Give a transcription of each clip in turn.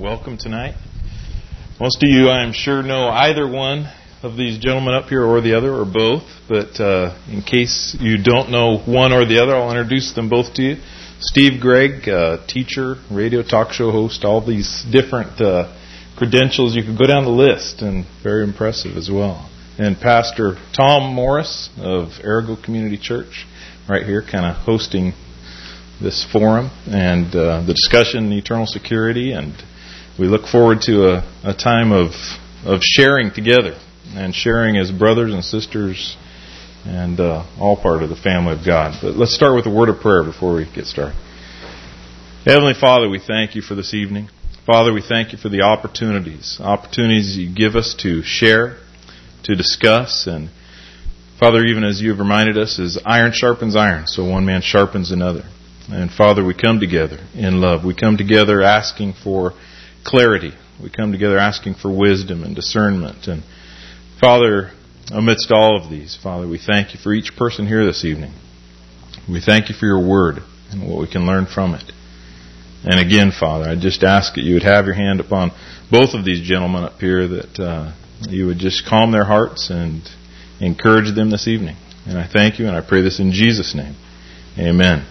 welcome tonight. Most of you, I'm sure, know either one of these gentlemen up here or the other, or both. But in case you don't know one or the other, I'll introduce them both to you. Steve Gregg, teacher, radio talk show host, all these different credentials. You could go down the list, and very impressive as well. And Pastor Tom Morris of Arago Community Church, right here, kind of hosting this forum and the discussion in eternal security, and we look forward to a time of sharing together and sharing as brothers and sisters and all part of the family of God. But let's start with a word of prayer before we get started. Heavenly Father, we thank you for this evening. Father, we thank you for the opportunities you give us to share, to discuss, and Father, even as you have reminded us, as iron sharpens iron, so one man sharpens another. And Father, we come together in love. We come together asking for clarity. We come together asking for wisdom and discernment. And Father, amidst all of these, Father, we thank you for each person here this evening. We thank you for your word and what we can learn from it. And again, Father, I just ask that you would have your hand upon both of these gentlemen up here, that you would just calm their hearts and encourage them this evening. And I thank you, and I pray this in Jesus' name. Amen.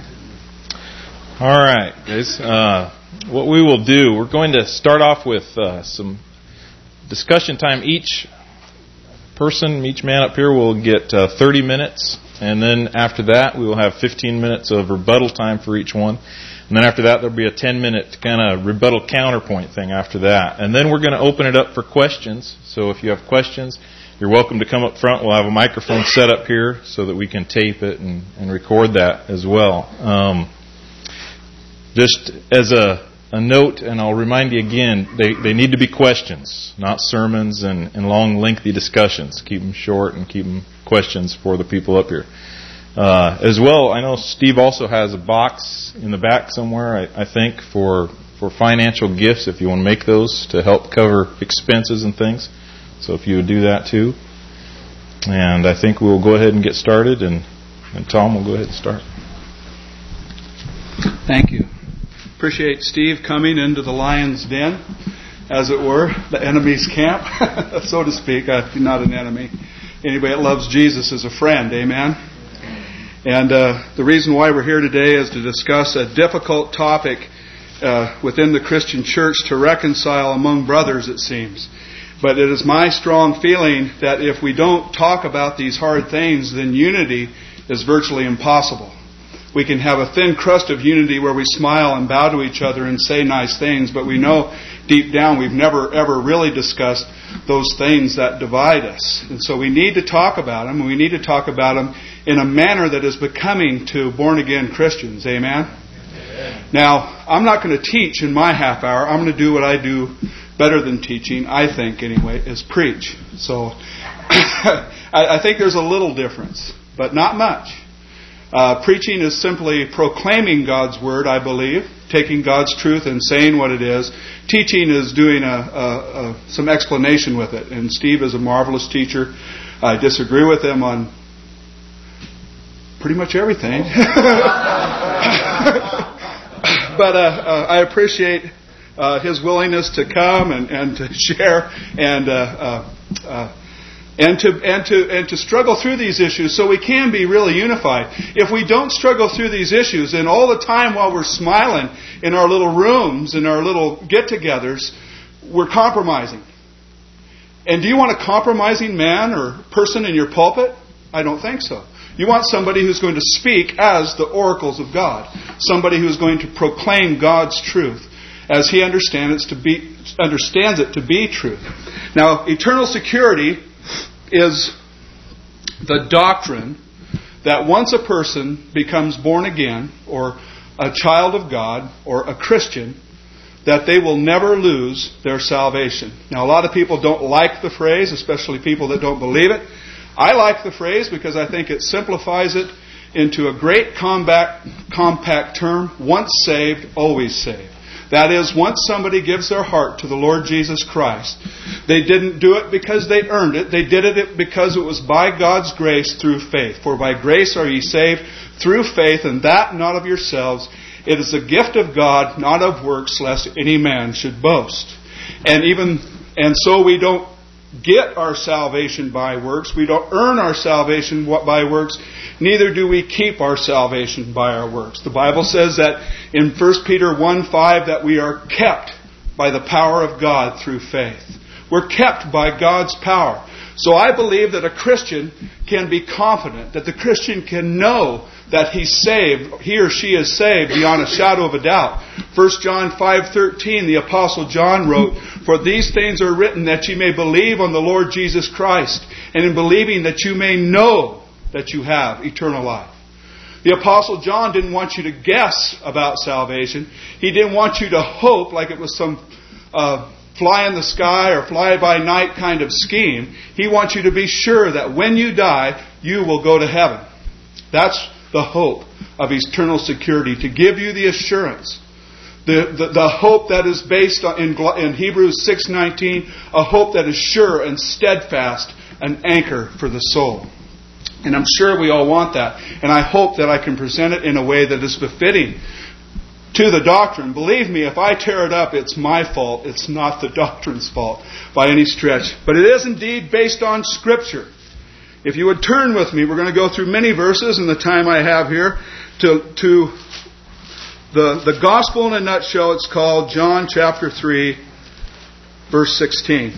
All right, guys. What we will do, we're going to start off with some discussion time. Each person, each man up here will get 30 minutes. And then after that, we will have 15 minutes of rebuttal time for each one. And then after that, there'll be a 10-minute kind of rebuttal counterpoint thing after that. And then we're going to open it up for questions. So if you have questions, you're welcome to come up front. We'll have a microphone set up here so that we can tape it and record that as well. Just as a note, and I'll remind you again, they need to be questions, not sermons and long, lengthy discussions. Keep them short and keep them questions for the people up here. As well, I know Steve also has a box in the back somewhere, I think, for financial gifts, if you want to make those to help cover expenses and things. So if you would do that too. And I think we'll go ahead and get started, and Tom will go ahead and start. Thank you. Appreciate Steve coming into the lion's den, as it were, the enemy's camp, so to speak. I'm not an enemy. Anybody that loves Jesus is a friend, amen? And the reason why we're here today is to discuss a difficult topic within the Christian church to reconcile among brothers, it seems. But it is my strong feeling that if we don't talk about these hard things, then unity is virtually impossible. We can have a thin crust of unity where we smile and bow to each other and say nice things, but we know deep down we've never ever really discussed those things that divide us. And so we need to talk about them, and we need to talk about them in a manner that is becoming to born-again Christians. Amen? Amen. Now, I'm not going to teach in my half hour. I'm going to do what I do better than teaching, I think anyway, is preach. So I think there's a little difference, but not much. Preaching is simply proclaiming God's Word, I believe, taking God's truth and saying what it is. Teaching is doing some explanation with it. And Steve is a marvelous teacher. I disagree with him on pretty much everything. But I appreciate his willingness to come and to share and to struggle through these issues so we can be really unified. If we don't struggle through these issues, then all the time while we're smiling in our little rooms, in our little get-togethers, we're compromising. And do you want a compromising man or person in your pulpit? I don't think so. You want somebody who's going to speak as the oracles of God. Somebody who's going to proclaim God's truth as he understands it to be truth. Now, eternal security is the doctrine that once a person becomes born again, or a child of God, or a Christian, that they will never lose their salvation. Now, a lot of people don't like the phrase, especially people that don't believe it. I like the phrase because I think it simplifies it into a great compact term: once saved, always saved. That is, once somebody gives their heart to the Lord Jesus Christ, they didn't do it because they earned it. They did it because it was by God's grace through faith. For by grace are ye saved through faith, and that not of yourselves. It is a gift of God, not of works, lest any man should boast. And so we don't get our salvation by works. We don't earn our salvation by works. Neither do we keep our salvation by our works. The Bible says that in 1 Peter 1:5 that we are kept by the power of God through faith. We're kept by God's power. So I believe that a Christian can be confident, that the Christian can know that he's saved, he or she is saved beyond a shadow of a doubt. 1 John 5:13, the Apostle John wrote, "For these things are written that you may believe on the Lord Jesus Christ, and in believing that you may know that you have eternal life." The Apostle John didn't want you to guess about salvation. He didn't want you to hope like it was some fly in the sky or fly by night kind of scheme. He wants you to be sure that when you die, you will go to heaven. That's the hope of eternal security, to give you the assurance. The hope that is based on, in Hebrews 6:19, a hope that is sure and steadfast, an anchor for the soul. And I'm sure we all want that. And I hope that I can present it in a way that is befitting to the doctrine. Believe me, if I tear it up, it's my fault. It's not the doctrine's fault by any stretch. But it is indeed based on Scripture. If you would turn with me, we're going to go through many verses in the time I have here to the Gospel in a nutshell. It's called John chapter 3, verse 16.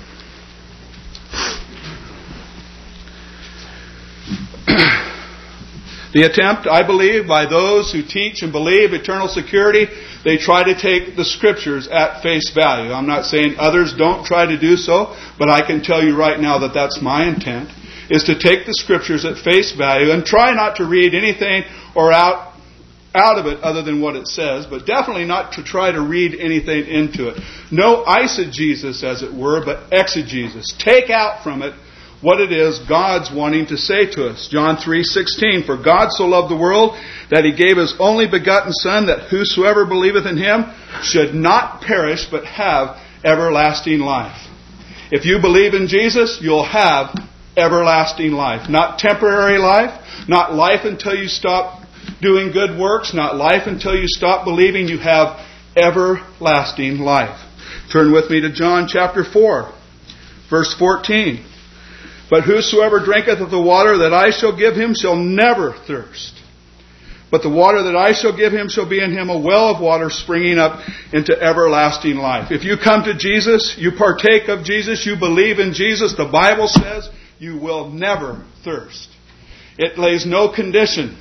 The attempt, I believe, by those who teach and believe eternal security, they try to take the Scriptures at face value. I'm not saying others don't try to do so, but I can tell you right now that that's my intent, is to take the Scriptures at face value and try not to read anything or out of it other than what it says, but definitely not to try to read anything into it. No eisegesis, as it were, but exegesis. Take out from it what it is God's wanting to say to us. John 3:16, "For God so loved the world that He gave His only begotten Son, that whosoever believeth in Him should not perish, but have everlasting life." If you believe in Jesus, you'll have everlasting life. Not temporary life, not life until you stop doing good works, not life until you stop believing. You have everlasting life. Turn with me to John chapter 4, verse 14. "But whosoever drinketh of the water that I shall give him shall never thirst. But the water that I shall give him shall be in him a well of water springing up into everlasting life." If you come to Jesus, you partake of Jesus, you believe in Jesus, the Bible says you will never thirst. It lays no condition.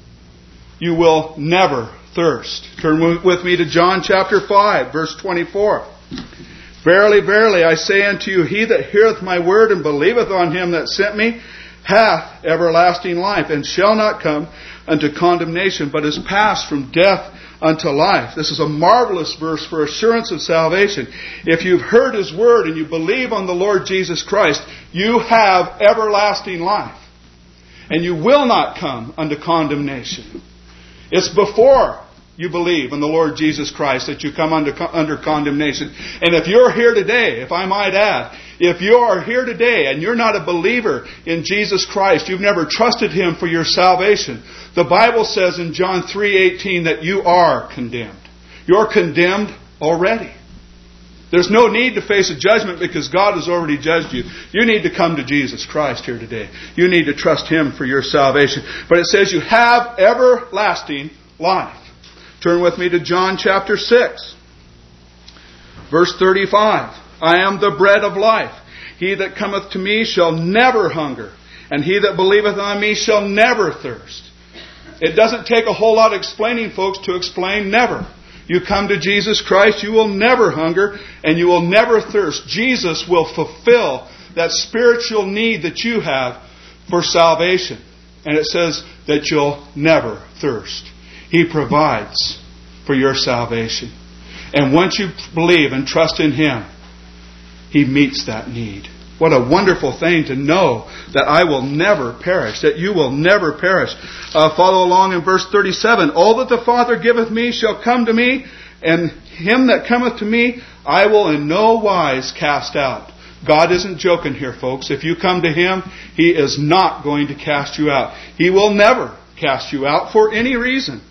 You will never thirst. Turn with me to John chapter 5, verse 24. "Verily, verily, I say unto you, he that heareth my word and believeth on him that sent me hath everlasting life, and shall not come unto condemnation, but is passed from death unto life." This is a marvelous verse for assurance of salvation. If you've heard His word and you believe on the Lord Jesus Christ, you have everlasting life. And you will not come unto condemnation. It's before you believe in the Lord Jesus Christ that you come under condemnation. And if you're here today, if I might add, if you are here today and you're not a believer in Jesus Christ, you've never trusted Him for your salvation, the Bible says in John 3:18 that you are condemned. You're condemned already. There's no need to face a judgment because God has already judged you. You need to come to Jesus Christ here today. You need to trust Him for your salvation. But it says you have everlasting life. Turn with me to John chapter 6, verse 35. "I am the bread of life. He that cometh to me shall never hunger, and he that believeth on me shall never thirst." It doesn't take a whole lot of explaining, folks, to explain never. You come to Jesus Christ, you will never hunger, and you will never thirst. Jesus will fulfill that spiritual need that you have for salvation. And it says that you'll never thirst. He provides for your salvation. And once you believe and trust in Him, He meets that need. What a wonderful thing to know that I will never perish, that you will never perish. Follow along in verse 37. "All that the Father giveth me shall come to me, and him that cometh to me I will in no wise cast out." God isn't joking here, folks. If you come to Him, He is not going to cast you out. He will never cast you out for any reason.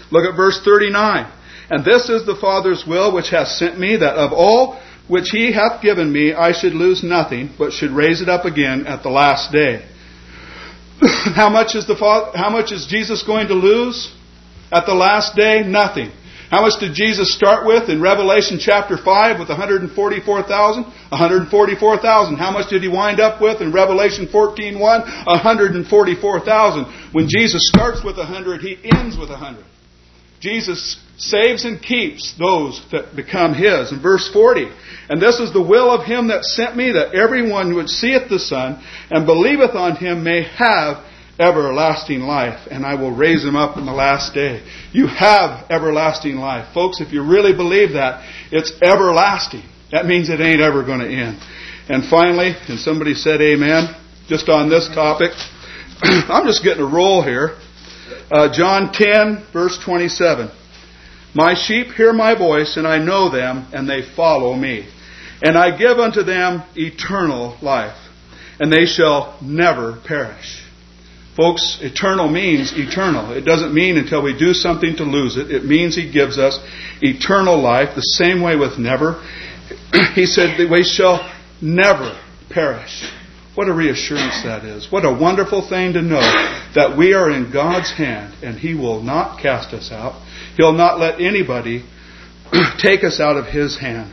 Look at verse 39. And this is the Father's will which hath sent me, that of all which He hath given me I should lose nothing, but should raise it up again at the last day. How much is Jesus going to lose at the last day? Nothing. How much did Jesus start with in Revelation chapter 5 with 144,000? 144,000. How much did He wind up with in Revelation 14:1? 144,000. When Jesus starts with 100, He ends with 100. Jesus saves and keeps those that become His. In verse 40, and this is the will of Him that sent me, that everyone which seeth the Son and believeth on Him may have everlasting life, and I will raise him up in the last day. You have everlasting life. Folks, if you really believe that, it's everlasting. That means it ain't ever going to end. And finally, and somebody said amen, just on this topic, I'm just getting a roll here. John 10, verse 27. My sheep hear my voice, and I know them, and they follow me. And I give unto them eternal life, and they shall never perish. Folks, eternal means eternal. It doesn't mean until we do something to lose it. It means He gives us eternal life, the same way with never. He said that we shall never perish. What a reassurance that is. What a wonderful thing to know that we are in God's hand and He will not cast us out. He'll not let anybody take us out of His hand.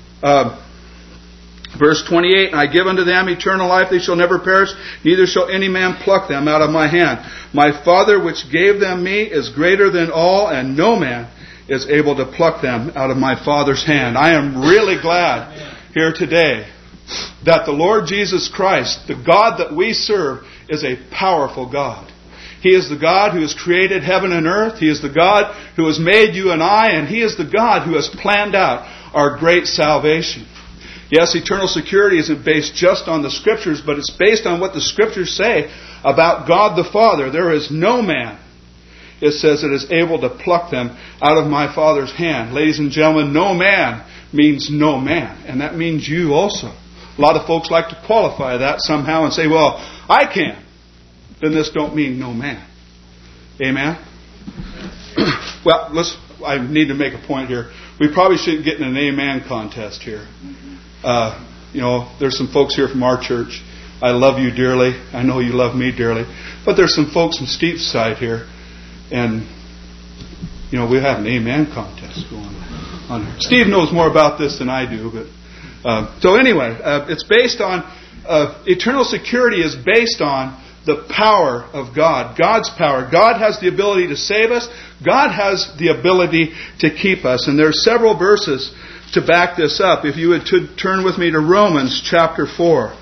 Verse 28, and I give unto them eternal life, they shall never perish, neither shall any man pluck them out of my hand. My Father which gave them me is greater than all, and no man is able to pluck them out of my Father's hand. I am really glad here today that the Lord Jesus Christ, the God that we serve, is a powerful God. He is the God who has created heaven and earth. He is the God who has made you and I, and He is the God who has planned out our great salvation. Yes, eternal security isn't based just on the Scriptures, but it's based on what the Scriptures say about God the Father. There is no man, it says, that is able to pluck them out of my Father's hand. Ladies and gentlemen, no man means no man. And that means you also. A lot of folks like to qualify that somehow and say, well, I can. Then this don't mean no man. Amen? Well, I need to make a point here. We probably shouldn't get in an amen contest here. There's some folks here from our church. I love you dearly. I know you love me dearly. But there's some folks from Steve's side here. And, we have an amen contest going on. Steve knows more about this than I do. But so anyway, it's based on, eternal security is based on the power of God. God's power. God has the ability to save us. God has the ability to keep us. And there are several verses to back this up. If you would turn with me to Romans chapter 4.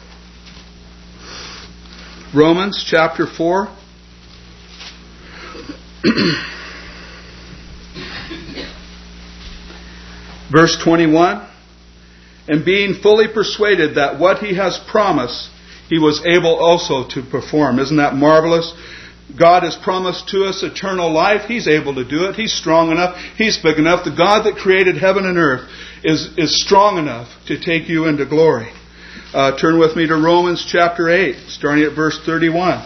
Romans chapter 4. Verse 21. And being fully persuaded that what He has promised, He was able also to perform. Isn't that marvelous? God has promised to us eternal life. He's able to do it. He's strong enough. He's big enough. The God that created heaven and earth is strong enough to take you into glory. Turn with me to Romans chapter 8, starting at verse 31.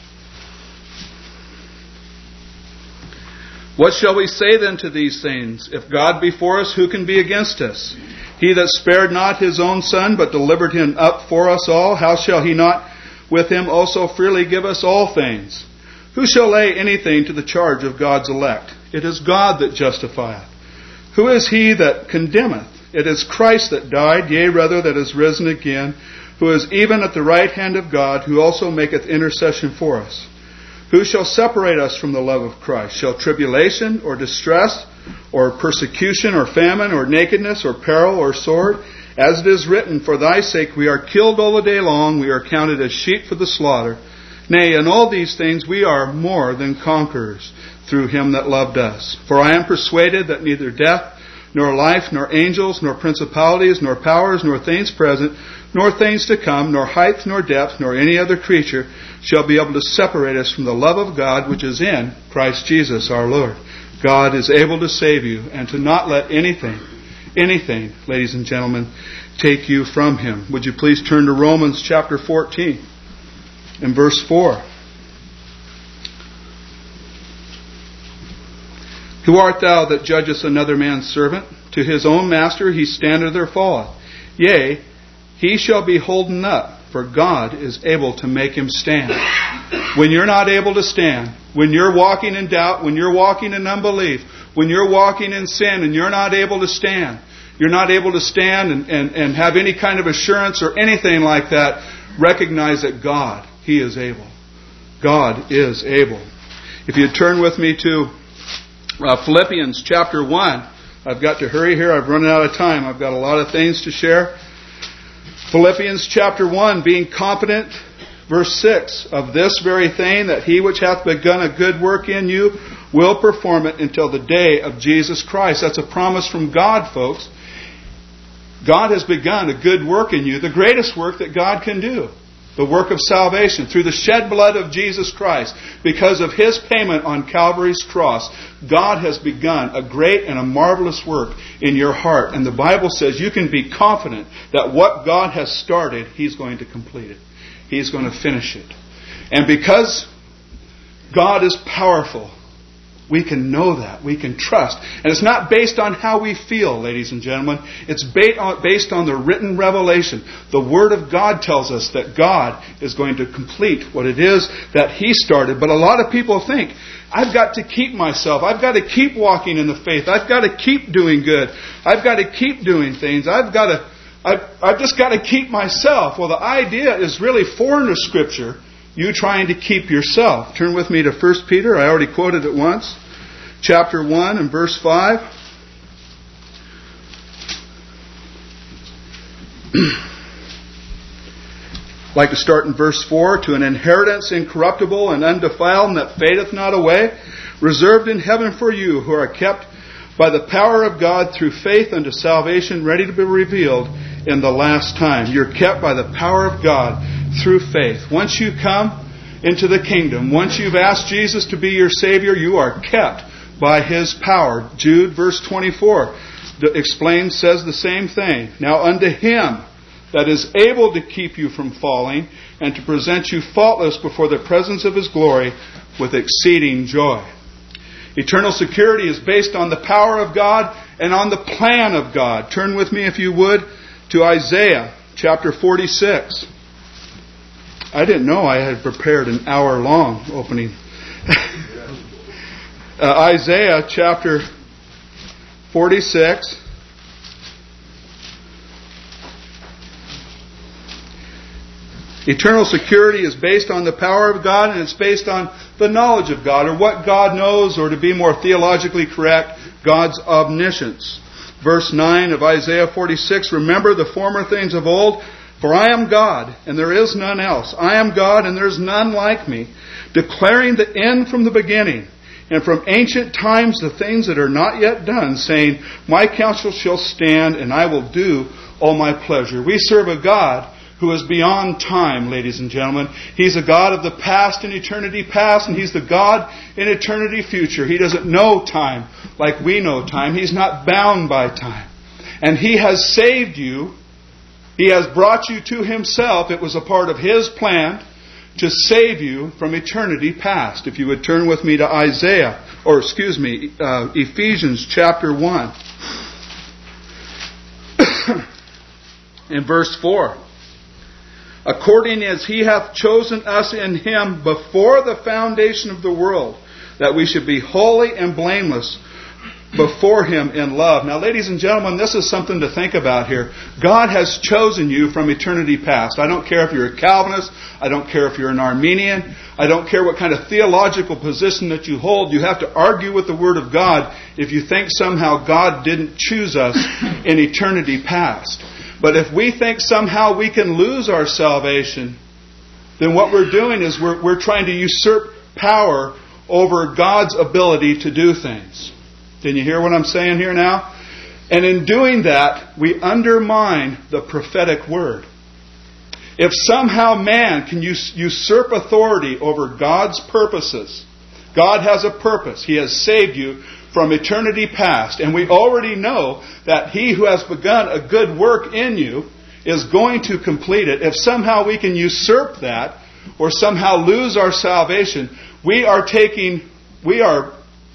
What shall we say then to these things? If God be for us, who can be against us? He that spared not His own Son, but delivered Him up for us all, how shall He not with Him also freely give us all things? Who shall lay anything to the charge of God's elect? It is God that justifieth. Who is he that condemneth? It is Christ that died, yea, rather, that is risen again, who is even at the right hand of God, who also maketh intercession for us. Who shall separate us from the love of Christ? Shall tribulation, or distress, or persecution, or famine, or nakedness, or peril, or sword? As it is written, for thy sake we are killed all the day long, we are counted as sheep for the slaughter. Nay, in all these things we are more than conquerors through Him that loved us. For I am persuaded that neither death, nor life, nor angels, nor principalities, nor powers, nor things present, nor things to come, nor height, nor depth, nor any other creature shall be able to separate us from the love of God which is in Christ Jesus our Lord. God is able to save you and to not let anything, ladies and gentlemen, take you from Him. Would you please turn to Romans chapter 14 and verse 4. Who art thou that judgest another man's servant? To his own master he standeth or falleth. Yea, he shall be holden up, for God is able to make him stand. When you're not able to stand, when you're walking in doubt, when you're walking in unbelief, when you're walking in sin and you're not able to stand, and have any kind of assurance or anything like that, recognize that God, He is able. God is able. If you turn with me to Philippians chapter 1. I've got to hurry here. I've run out of time. I've got a lot of things to share. Philippians chapter 1, being confident, verse 6, of this very thing, that He which hath begun a good work in you will perform it until the day of Jesus Christ. That's a promise from God, folks. God has begun a good work in you, the greatest work that God can do. The work of salvation through the shed blood of Jesus Christ. Because of His payment on Calvary's cross, God has begun a great and a marvelous work in your heart. And the Bible says you can be confident that what God has started, He's going to complete it. He's going to finish it. And because God is powerful, we can know that. We can trust. And it's not based on how we feel, ladies and gentlemen. It's based on the written revelation. The Word of God tells us that God is going to complete what it is that He started. But a lot of people think, I've got to keep myself. I've got to keep walking in the faith. I've got to keep doing good. I've got to keep doing things. I've just got to keep myself. Well, the idea is really foreign to Scripture. You trying to keep yourself. Turn with me to 1 Peter. I already quoted it once. Chapter 1 and verse 5. I'd like to start in verse 4. To an inheritance incorruptible and undefiled, and that fadeth not away, reserved in heaven for you, who are kept by the power of God through faith unto salvation, ready to be revealed in the last time. You're kept by the power of God through faith. Once you come into the kingdom, once you've asked Jesus to be your Savior, you are kept by His power. Jude verse 24 says the same thing. Now unto Him that is able to keep you from falling, and to present you faultless before the presence of His glory with exceeding joy. Eternal security is based on the power of God and on the plan of God. Turn with me, if you would, to Isaiah chapter 46. I didn't know I had prepared an hour-long opening. Isaiah chapter 46. Eternal security is based on the power of God, and it's based on the knowledge of God, or what God knows, or to be more theologically correct, God's omniscience. Verse 9 of Isaiah 46, remember the former things of old, for I am God, and there is none else. I am God, and there is none like me, declaring the end from the beginning, and from ancient times the things that are not yet done, saying, my counsel shall stand, and I will do all my pleasure. We serve a God who is beyond time, ladies and gentlemen. He's a God of the past and eternity past, and He's the God in eternity future. He doesn't know time like we know time. He's not bound by time. And He has saved you. He has brought you to Himself. It was a part of His plan to save you from eternity past. If you would turn with me to Ephesians chapter 1. In verse 4. According as He hath chosen us in Him before the foundation of the world, that we should be holy and blameless before Him in love. Now, ladies and gentlemen, this is something to think about here. God has chosen you from eternity past. I don't care if you're a Calvinist. I don't care if you're an Arminian. I don't care what kind of theological position that you hold. You have to argue with the Word of God if you think somehow God didn't choose us in eternity past. But if we think somehow we can lose our salvation, then what we're doing is we're trying to usurp power over God's ability to do things. Can you hear what I'm saying here now? And in doing that, we undermine the prophetic word. If somehow man can usurp authority over God's purposes, God has a purpose. He has saved you from eternity past. And we already know that He who has begun a good work in you is going to complete it. If somehow we can usurp that or somehow lose our salvation, we are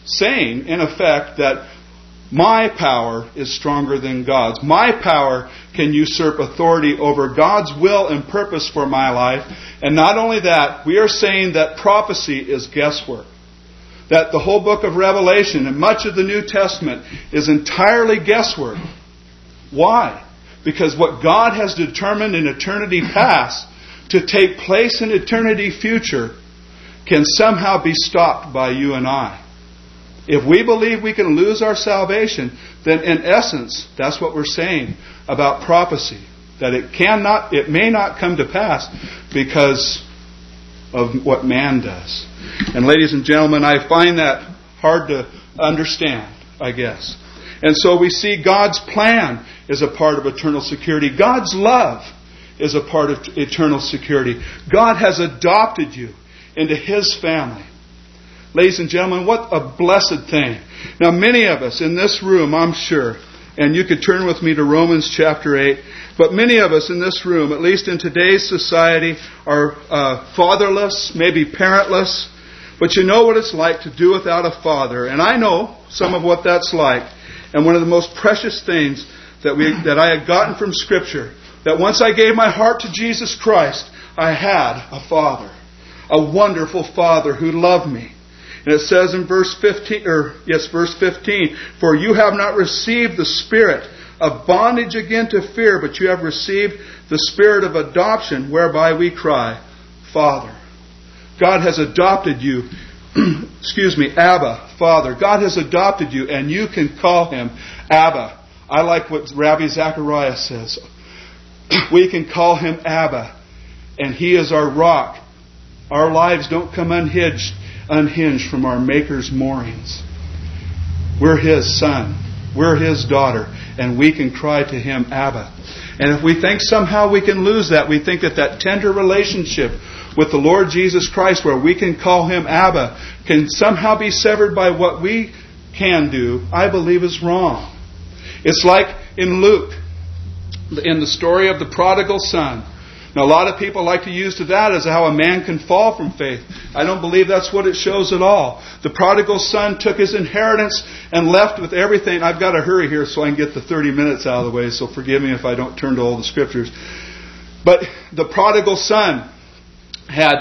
saying, in effect, that my power is stronger than God's. My power can usurp authority over God's will and purpose for my life. And not only that, we are saying that prophecy is guesswork. That the whole book of Revelation and much of the New Testament is entirely guesswork. Why? Because what God has determined in eternity past to take place in eternity future can somehow be stopped by you and I. If we believe we can lose our salvation, then in essence, that's what we're saying about prophecy. That it may not come to pass because of what man does. And ladies and gentlemen, I find that hard to understand, I guess. And so we see God's plan is a part of eternal security. God's love is a part of eternal security. God has adopted you into His family. Ladies and gentlemen, what a blessed thing. Now, many of us in this room, I'm sure, and you could turn with me to Romans chapter 8, but many of us in this room, at least in today's society, are fatherless, maybe parentless, but you know what it's like to do without a father. And I know some of what that's like. And one of the most precious things that I had gotten from Scripture, that once I gave my heart to Jesus Christ, I had a father, a wonderful father who loved me. And it says in verse 15, for you have not received the spirit of bondage again to fear, but you have received the spirit of adoption, whereby we cry, Father. God has adopted you. Abba, Father. God has adopted you, and you can call Him Abba. I like what Rabbi Zechariah says. We can call Him Abba, and He is our rock. Our lives don't come unhinged from our Maker's moorings. We're His son. We're His daughter. And we can cry to Him, Abba. And if we think somehow we can lose that, we think that tender relationship with the Lord Jesus Christ, where we can call Him Abba, can somehow be severed by what we can do, I believe is wrong. It's like in Luke, in the story of the prodigal son. Now, a lot of people like to use to that as how a man can fall from faith. I don't believe that's what it shows at all. The prodigal son took his inheritance and left with everything. I've got to hurry here so I can get the 30 minutes out of the way, so forgive me if I don't turn to all the Scriptures. But the prodigal son had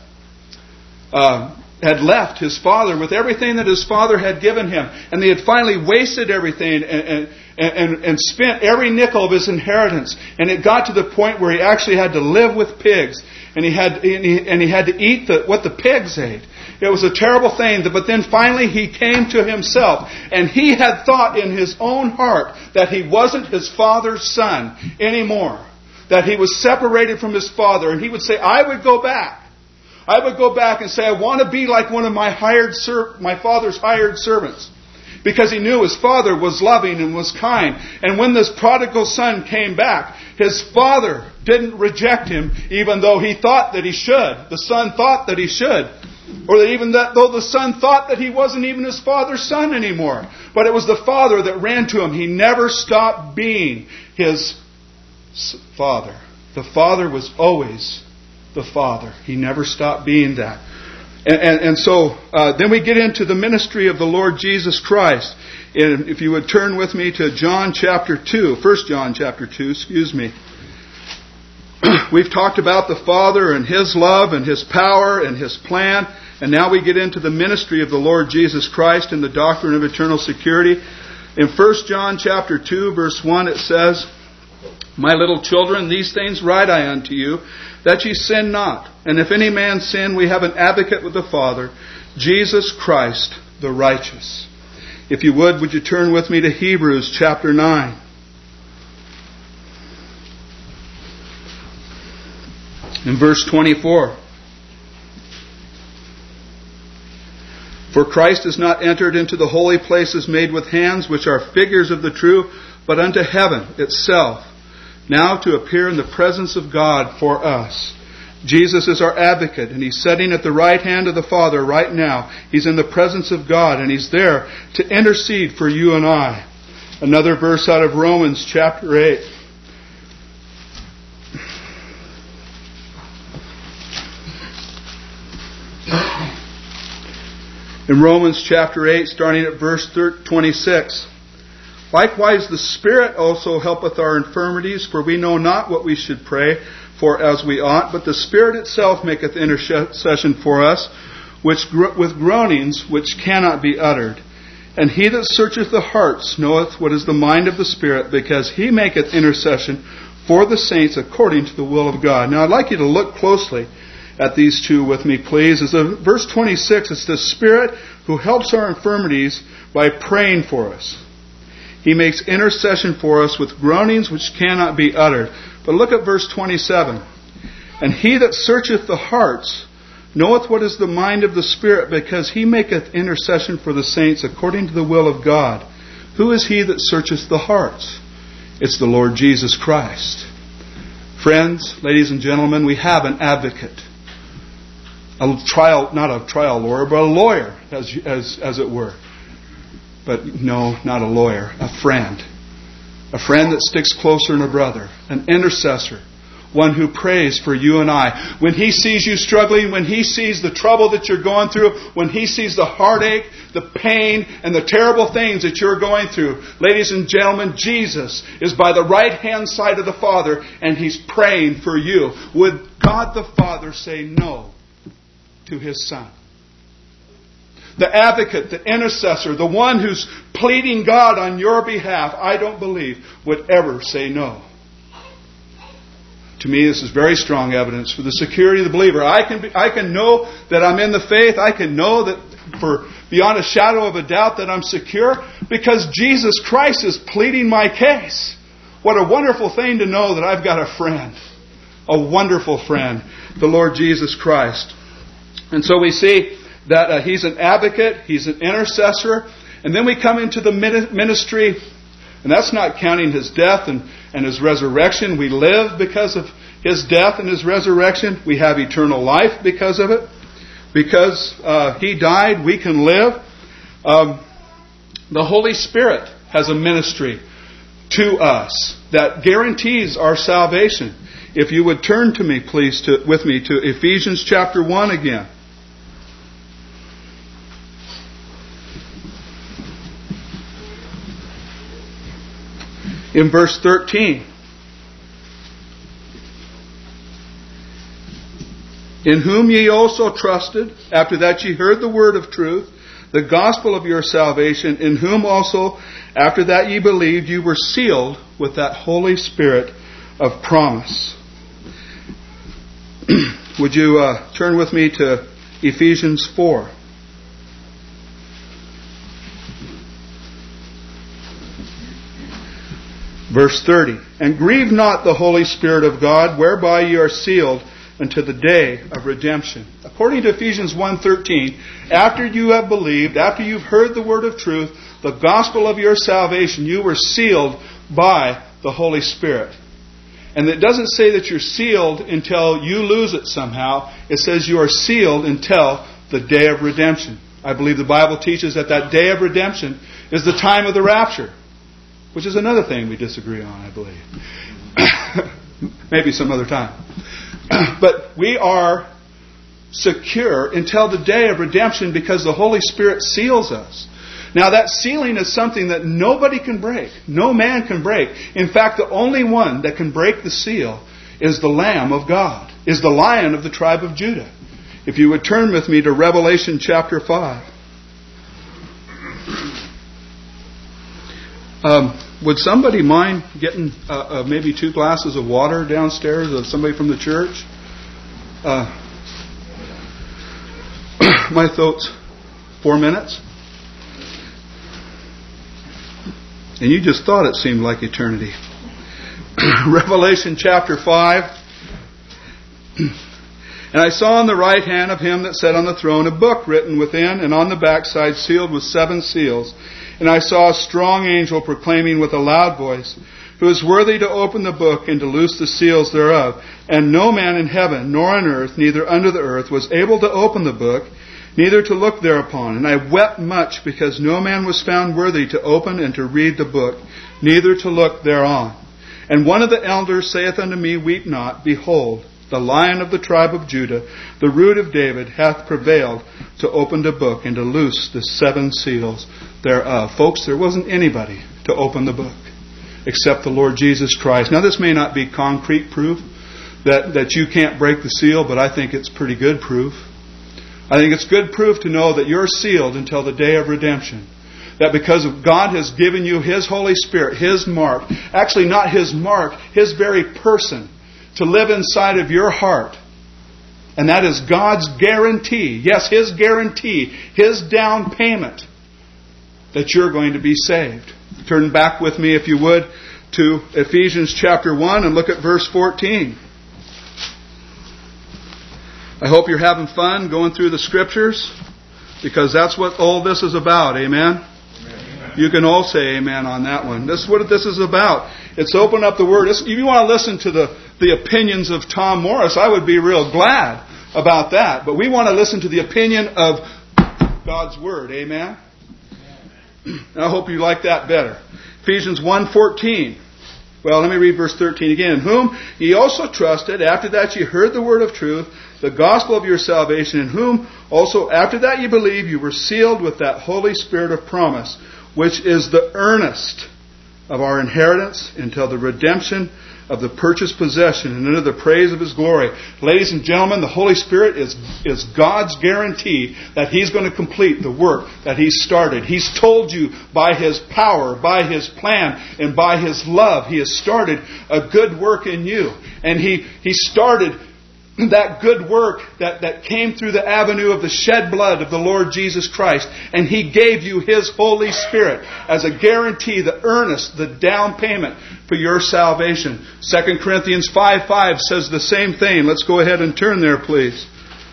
left his father with everything that his father had given him. And they had finally wasted everything and spent every nickel of his inheritance. And it got to the point where he actually had to live with pigs. And he had to eat what the pigs ate. It was a terrible thing. But then finally he came to himself. And he had thought in his own heart that he wasn't his father's son anymore. That he was separated from his father. And he would say, I would go back. I would go back and say, I want to be like one of my father's hired servants. Because he knew his father was loving and was kind. And when this prodigal son came back, his father didn't reject him, even though he thought that he should. The son thought that he should. Or that even though the son thought that he wasn't even his father's son anymore. But it was the father that ran to him. He never stopped being his father. The father was always the Father. He never stopped being that. And so then we get into the ministry of the Lord Jesus Christ. And if you would turn with me to John chapter 2, 1 John chapter 2, We've talked about the Father and His love and His power and His plan. And now we get into the ministry of the Lord Jesus Christ and the doctrine of eternal security. In 1 John chapter 2, verse 1, it says, My little children, these things write I unto you, that ye sin not. And if any man sin, we have an advocate with the Father, Jesus Christ the righteous. If you would you turn with me to Hebrews chapter 9. In verse 24. For Christ is not entered into the holy places made with hands, which are figures of the true, but unto heaven itself, now to appear in the presence of God for us. Jesus is our advocate, and He's sitting at the right hand of the Father right now. He's in the presence of God, and He's there to intercede for you and I. Another verse out of Romans chapter 8. In Romans chapter 8, starting at verse 26, likewise the Spirit also helpeth our infirmities, for we know not what we should pray for as we ought, but the Spirit itself maketh intercession for us, with groanings which cannot be uttered. And he that searcheth the hearts knoweth what is the mind of the Spirit, because he maketh intercession for the saints according to the will of God. Now I'd like you to look closely at these two with me, please. As verse 26, it's the Spirit who helps our infirmities by praying for us. He makes intercession for us with groanings which cannot be uttered. But look at verse 27. And he that searcheth the hearts knoweth what is the mind of the Spirit, because he maketh intercession for the saints according to the will of God. Who is he that searcheth the hearts? It's the Lord Jesus Christ. Friends, ladies and gentlemen, we have an advocate. Not a trial lawyer, but a lawyer, as it were. But no, not a lawyer, a friend. A friend that sticks closer than a brother. An intercessor. One who prays for you and I. When he sees you struggling, when he sees the trouble that you're going through, when he sees the heartache, the pain, and the terrible things that you're going through, ladies and gentlemen, Jesus is by the right-hand side of the Father, and He's praying for you. Would God the Father say no to His Son? The advocate, the intercessor, the one who's pleading God on your behalf, I don't believe would ever say no. To me, this is very strong evidence for the security of the believer. I can know that I'm in the faith. I can know that for beyond a shadow of a doubt that I'm secure because Jesus Christ is pleading my case. What a wonderful thing to know that I've got a friend. A wonderful friend. The Lord Jesus Christ. And so we see that He's an advocate. He's an intercessor. And then we come into the ministry. And that's not counting His death and His resurrection. We live because of His death and His resurrection. We have eternal life because of it. Because He died, we can live. The Holy Spirit has a ministry to us that guarantees our salvation. If you would turn to me, please, with me to Ephesians chapter 1 again. In verse 13. In whom ye also trusted, after that ye heard the word of truth, the gospel of your salvation, in whom also, after that ye believed, you were sealed with that Holy Spirit of promise. Would you turn with me to Ephesians 4? Verse 30. And grieve not the Holy Spirit of God, whereby ye are sealed unto the day of redemption. According to Ephesians 1:13, after you have believed, after you've heard the word of truth, the gospel of your salvation, you were sealed by the Holy Spirit. And it doesn't say that you're sealed until you lose it somehow. It says you are sealed until the day of redemption. I believe the Bible teaches that that day of redemption is the time of the rapture. Which is another thing we disagree on, I believe. Maybe some other time. But we are secure until the day of redemption because the Holy Spirit seals us. Now that sealing is something that nobody can break. No man can break. In fact, the only one that can break the seal is the Lamb of God. Is the Lion of the tribe of Judah. If you would turn with me to Revelation chapter 5. Would somebody mind getting maybe 2 glasses of water downstairs of somebody from the church? My thoughts, 4 minutes? And you just thought it seemed like eternity. Revelation chapter 5. And I saw on the right hand of Him that sat on the throne a book written within and on the backside sealed with 7 seals. And I saw a strong angel proclaiming with a loud voice, who is worthy to open the book and to loose the seals thereof. And no man in heaven, nor on earth, neither under the earth, was able to open the book, neither to look thereupon. And I wept much, because no man was found worthy to open and to read the book, neither to look thereon. And one of the elders saith unto me, Weep not, behold, the Lion of the tribe of Judah, the Root of David, hath prevailed to open the book and to loose the 7 seals thereof. Folks, there wasn't anybody to open the book except the Lord Jesus Christ. Now, this may not be concrete proof that you can't break the seal, but I think it's pretty good proof. I think it's good proof to know that you're sealed until the day of redemption. That because God has given you His Holy Spirit, His mark, actually not His mark, His very person, to live inside of your heart. And that is God's guarantee, yes, His guarantee, His down payment, that you're going to be saved. Turn back with me, if you would, to Ephesians chapter 1 and look at verse 14. I hope you're having fun going through the Scriptures, because that's what all this is about. Amen? Amen. You can all say amen on that one. This is what this is about. It's open up the Word. If you want to listen to the opinions of Tom Morris, I would be real glad about that. But we want to listen to the opinion of God's Word. Amen? I hope you like that better. Ephesians 1:14. Well, let me read verse 13 again. In whom ye also trusted, after that ye heard the word of truth, the gospel of your salvation, in whom also after that ye believed, you were sealed with that Holy Spirit of promise, which is the earnest of our inheritance until the redemption of the purchased possession and unto the praise of His glory. Ladies and gentlemen, the Holy Spirit is God's guarantee that He's going to complete the work that He's started. He's told you by His power, by His plan, and by His love, He has started a good work in you. And He started that good work that came through the avenue of the shed blood of the Lord Jesus Christ. And He gave you His Holy Spirit as a guarantee, the earnest, the down payment for your salvation. 2 Corinthians 5:5 says the same thing. Let's go ahead and turn there, please.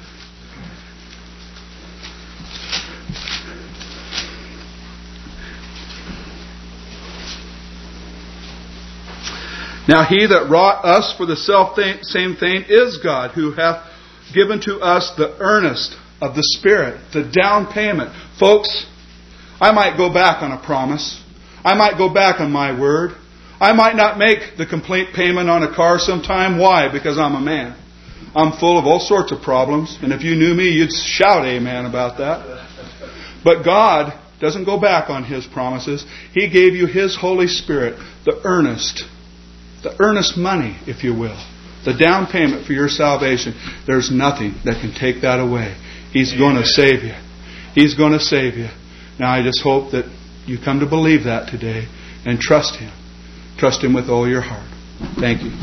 Now He that wrought us for the same thing is God, who hath given to us the earnest of the Spirit, the down payment. Folks, I might go back on a promise. I might go back on my word. I might not make the complete payment on a car sometime. Why? Because I'm a man. I'm full of all sorts of problems. And if you knew me, you'd shout amen about that. But God doesn't go back on His promises. He gave you His Holy Spirit, the earnest money, if you will, the down payment for your salvation. There's nothing that can take that away. He's going to save you. He's going to save you. Now I just hope that you come to believe that today and trust Him. Trust Him with all your heart. Thank you.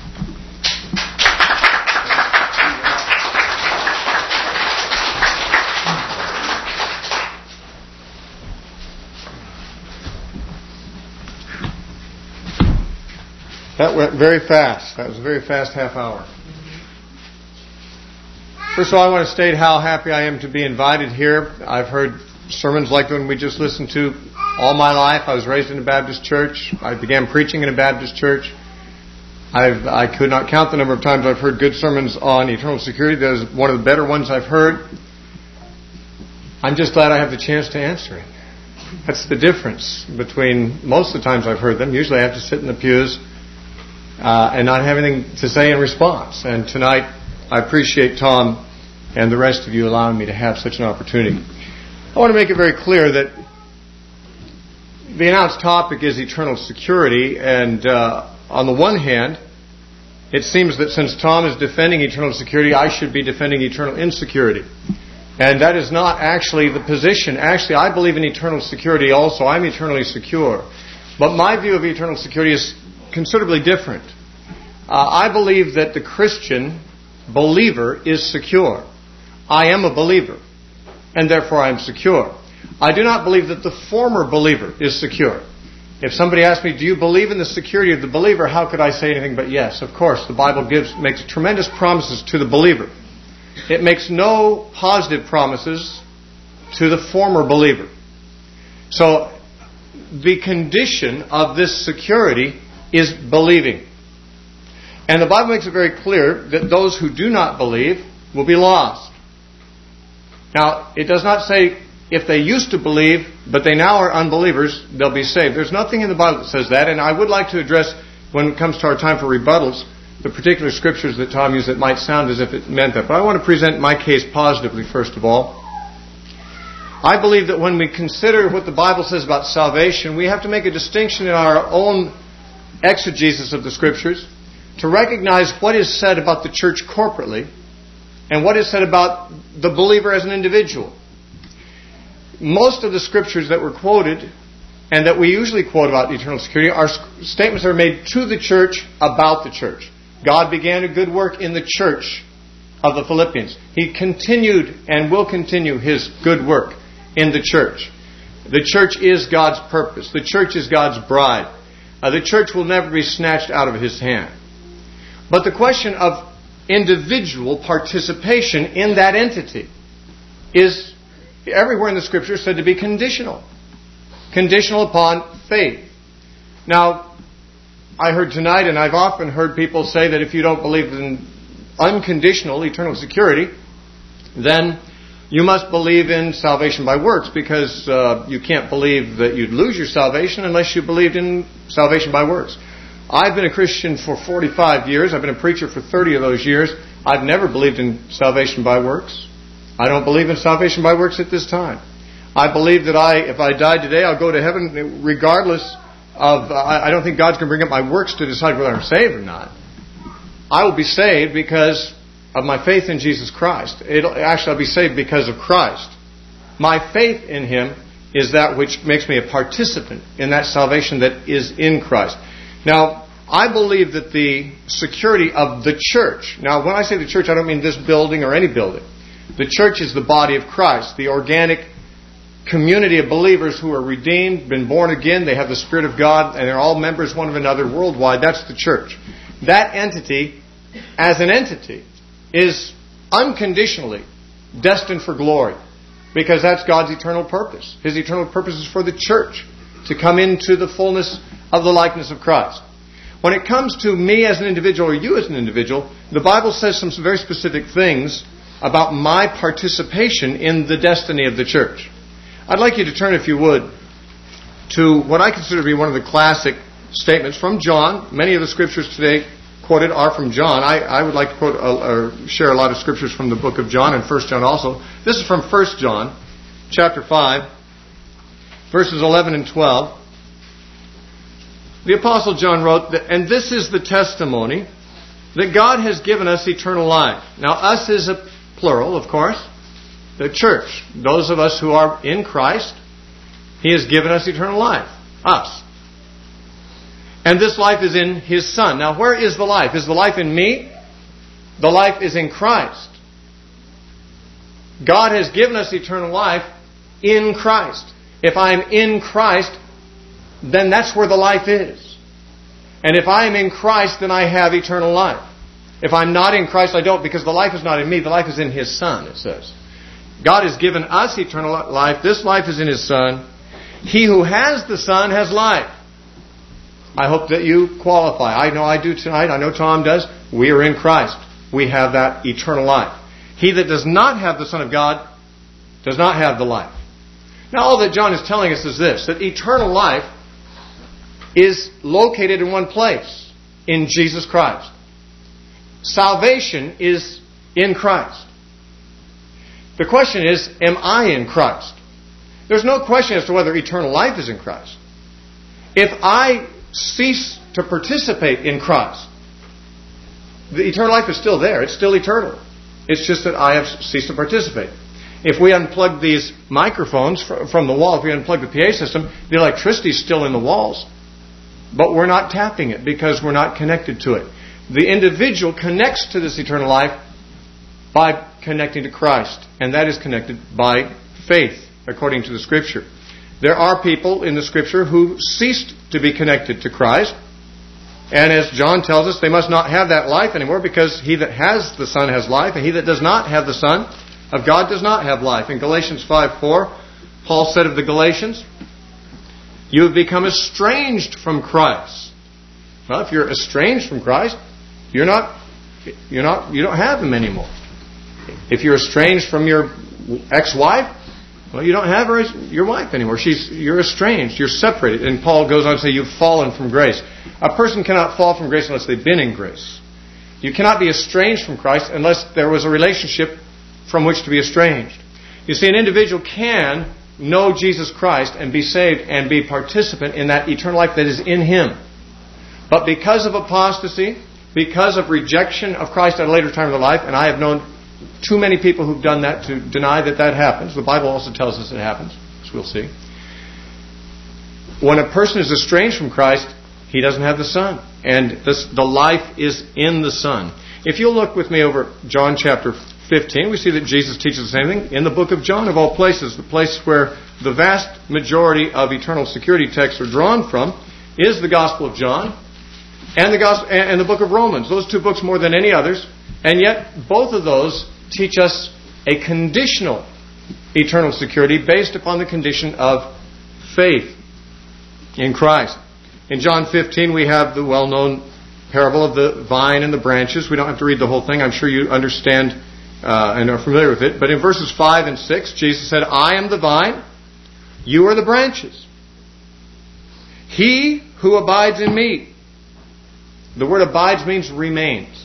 That went very fast. That was a very fast half hour. First of all, I want to state how happy I am to be invited here. I've heard sermons like the one we just listened to all my life. I was raised in a Baptist church. I began preaching in a Baptist church. I could not count the number of times I've heard good sermons on eternal security. That is one of the better ones I've heard. I'm just glad I have the chance to answer it. That's the difference between most of the times I've heard them. Usually I have to sit in the pews and not have anything to say in response. And tonight, I appreciate Tom and the rest of you allowing me to have such an opportunity. I want to make it very clear that the announced topic is eternal security, and on the one hand, it seems that since Tom is defending eternal security, I should be defending eternal insecurity. And that is not actually the position. Actually, I believe in eternal security also. I'm eternally secure. But my view of eternal security is considerably different. I believe that the Christian believer is secure. I am a believer, and therefore I am secure. I do not believe that the former believer is secure. If somebody asks me, do you believe in the security of the believer? How could I say anything but yes? Of course, the Bible makes tremendous promises to the believer. It makes no positive promises to the former believer. So, the condition of this security is believing. And the Bible makes it very clear that those who do not believe will be lost. Now, it does not say if they used to believe, but they now are unbelievers, they'll be saved. There's nothing in the Bible that says that, and I would like to address, when it comes to our time for rebuttals, the particular scriptures that Tom used that might sound as if it meant that. But I want to present my case positively, first of all. I believe that when we consider what the Bible says about salvation, we have to make a distinction in our own exegesis of the Scriptures to recognize what is said about the church corporately and what is said about the believer as an individual. Most of the Scriptures that were quoted and that we usually quote about eternal security are statements that are made to the church about the church. God began a good work in the church of the Philippians. He continued and will continue His good work in the church. The church is God's purpose. The church is God's bride. The church will never be snatched out of His hand. But the question of individual participation in that entity is everywhere in the Scripture said to be conditional. Conditional upon faith. Now, I heard tonight, and I've often heard people say that if you don't believe in unconditional eternal security, then you must believe in salvation by works, because you can't believe that you'd lose your salvation unless you believed in salvation by works. I've been a Christian for 45 years. I've been a preacher for 30 of those years. I've never believed in salvation by works. I don't believe in salvation by works at this time. I believe that if I die today, I'll go to heaven regardless of... I don't think God's going to bring up my works to decide whether I'm saved or not. I will be saved because of my faith in Jesus Christ. I'll be saved because of Christ. My faith in Him is that which makes me a participant in that salvation that is in Christ. Now, I believe that the security of the church... Now, when I say the church, I don't mean this building or any building. The church is the body of Christ, the organic community of believers who are redeemed, been born again, they have the Spirit of God, and they're all members one of another worldwide. That's the church. That entity, as an entity, is unconditionally destined for glory, because that's God's eternal purpose. His eternal purpose is for the church to come into the fullness of the likeness of Christ. When it comes to me as an individual or you as an individual, the Bible says some very specific things about my participation in the destiny of the church. I'd like you to turn, if you would, to what I consider to be one of the classic statements from John. Many of the scriptures today quoted are from John. I would like to quote or share a lot of scriptures from the book of John and 1 John also. This is from 1 John, chapter 5, verses 11 and 12. The Apostle John wrote, "And this is the testimony, that God has given us eternal life." Now, us is a plural, of course. The church, those of us who are in Christ, He has given us eternal life. Us. And this life is in His Son. Now, where is the life? Is the life in me? The life is in Christ. God has given us eternal life in Christ. If I am in Christ, then that's where the life is. And if I am in Christ, then I have eternal life. If I'm not in Christ, I don't, because the life is not in me. The life is in His Son, it says. God has given us eternal life. This life is in His Son. He who has the Son has life. I hope that you qualify. I know I do tonight. I know Tom does. We are in Christ. We have that eternal life. He that does not have the Son of God does not have the life. Now, all that John is telling us is this, that eternal life is located in one place, in Jesus Christ. Salvation is in Christ. The question is, am I in Christ? There's no question as to whether eternal life is in Christ. If I cease to participate in Christ, the eternal life is still there. It's still eternal. It's just that I have ceased to participate. If we unplug these microphones from the wall, if we unplug the PA system, the electricity is still in the walls. But we're not tapping it because we're not connected to it. The individual connects to this eternal life by connecting to Christ. And that is connected by faith, according to the Scripture. There are people in the Scripture who ceased to be connected to Christ. And as John tells us, they must not have that life anymore, because he that has the Son has life, and he that does not have the Son of God does not have life. In Galatians 5:4, Paul said of the Galatians, "You have become estranged from Christ." Well, if you're estranged from Christ, you don't have Him anymore. If you're estranged from your ex-wife, well, you don't have her as your wife anymore. You're estranged. You're separated. And Paul goes on to say, you've fallen from grace. A person cannot fall from grace unless they've been in grace. You cannot be estranged from Christ unless there was a relationship from which to be estranged. You see, an individual can know Jesus Christ and be saved and be participant in that eternal life that is in Him. But because of apostasy, because of rejection of Christ at a later time of their life, and I have known too many people who've done that to deny that that happens. The Bible also tells us it happens, as we'll see. When a person is estranged from Christ, he doesn't have the Son. And the life is in the Son. If you'll look with me over John chapter 15, we see that Jesus teaches the same thing in the book of John, of all places. The place where the vast majority of eternal security texts are drawn from is the Gospel of John and the book of Romans. Those two books more than any others. And yet, both of those teach us a conditional eternal security based upon the condition of faith in Christ. In John 15, we have the well-known parable of the vine and the branches. We don't have to read the whole thing. I'm sure you understand and are familiar with it. But in verses 5 and 6, Jesus said, I am the vine, you are the branches. He who abides in me. The word abides means remains.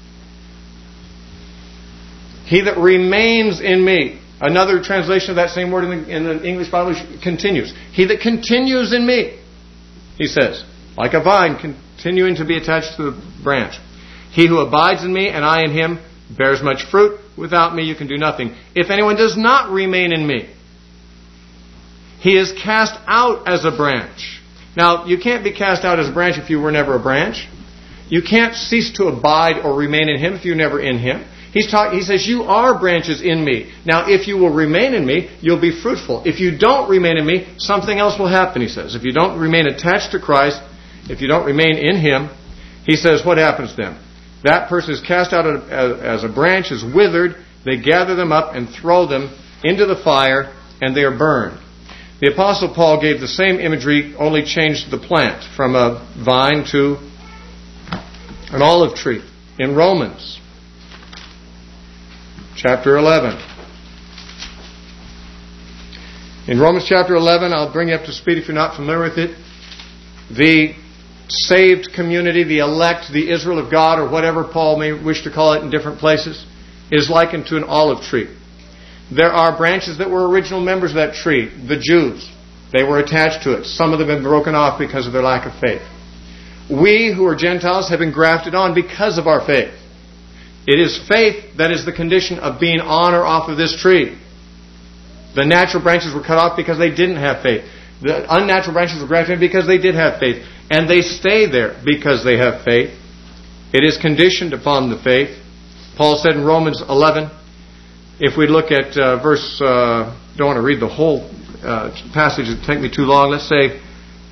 He that remains in me. Another translation of that same word in the English Bible continues. He that continues in me, he says, like a vine continuing to be attached to the branch. He who abides in me and I in him bears much fruit. Without me you can do nothing. If anyone does not remain in me, he is cast out as a branch. Now, you can't be cast out as a branch if you were never a branch. You can't cease to abide or remain in him if you're never in him. He says, you are branches in me. Now, if you will remain in me, you'll be fruitful. If you don't remain in me, something else will happen, he says. If you don't remain attached to Christ, if you don't remain in him, he says, what happens then? That person is cast out as a branch, is withered. They gather them up and throw them into the fire, and they are burned. The Apostle Paul gave the same imagery, only changed the plant from a vine to an olive tree in Romans chapter 11. In Romans chapter 11, I'll bring you up to speed if you're not familiar with it. The saved community, the elect, the Israel of God, or whatever Paul may wish to call it in different places, is likened to an olive tree. There are branches that were original members of that tree, the Jews. They were attached to it. Some of them have been broken off because of their lack of faith. We, who are Gentiles, have been grafted on because of our faith. It is faith that is the condition of being on or off of this tree. The natural branches were cut off because they didn't have faith. The unnatural branches were grafted in because they did have faith. And they stay there because they have faith. It is conditioned upon the faith. Paul said in Romans 11, if we look at don't want to read the whole passage, it would take me too long. Let's say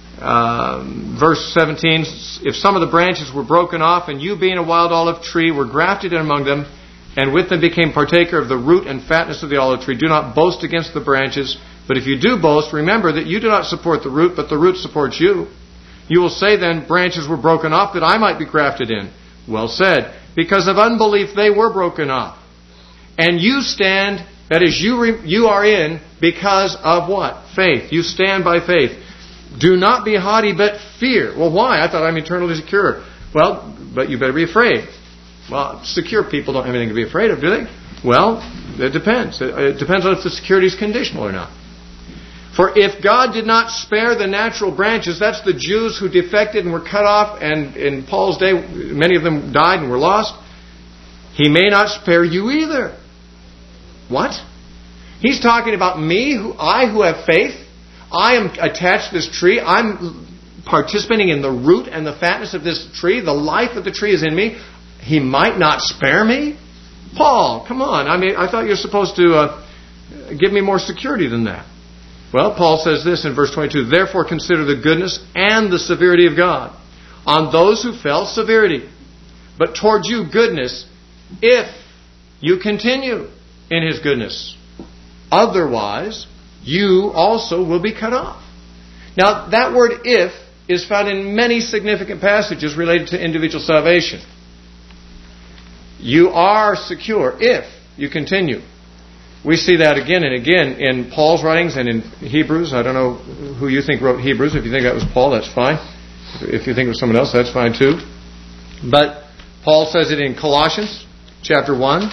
verse 17, if some of the branches were broken off, and you being a wild olive tree were grafted in among them, and with them became partaker of the root and fatness of the olive tree, do not boast against the branches. But if you do boast, remember that you do not support the root, but the root supports you. You will say then, branches were broken off that I might be grafted in. Well said. Because of unbelief they were broken off. And you stand, that is, you are in because of what? Faith. You stand by faith. Do not be haughty, but fear. Well, why? I thought I'm eternally secure. Well, but you better be afraid. Well, secure people don't have anything to be afraid of, do they? Well, it depends. It depends on if the security is conditional or not. For if God did not spare the natural branches, that's the Jews who defected and were cut off, and in Paul's day, many of them died and were lost, He may not spare you either. What? He's talking about me, who have faith. I am attached to this tree. I'm participating in the root and the fatness of this tree. The life of the tree is in me. He might not spare me? Paul, come on. I thought you were supposed to give me more security than that. Well, Paul says this in verse 22, therefore consider the goodness and the severity of God. On those who fell, severity. But toward you, goodness, if you continue in His goodness. Otherwise, you also will be cut off. Now, that word if is found in many significant passages related to individual salvation. You are secure if you continue. We see that again and again in Paul's writings and in Hebrews. I don't know who you think wrote Hebrews. If you think that was Paul, that's fine. If you think it was someone else, that's fine too. But Paul says it in Colossians chapter 1.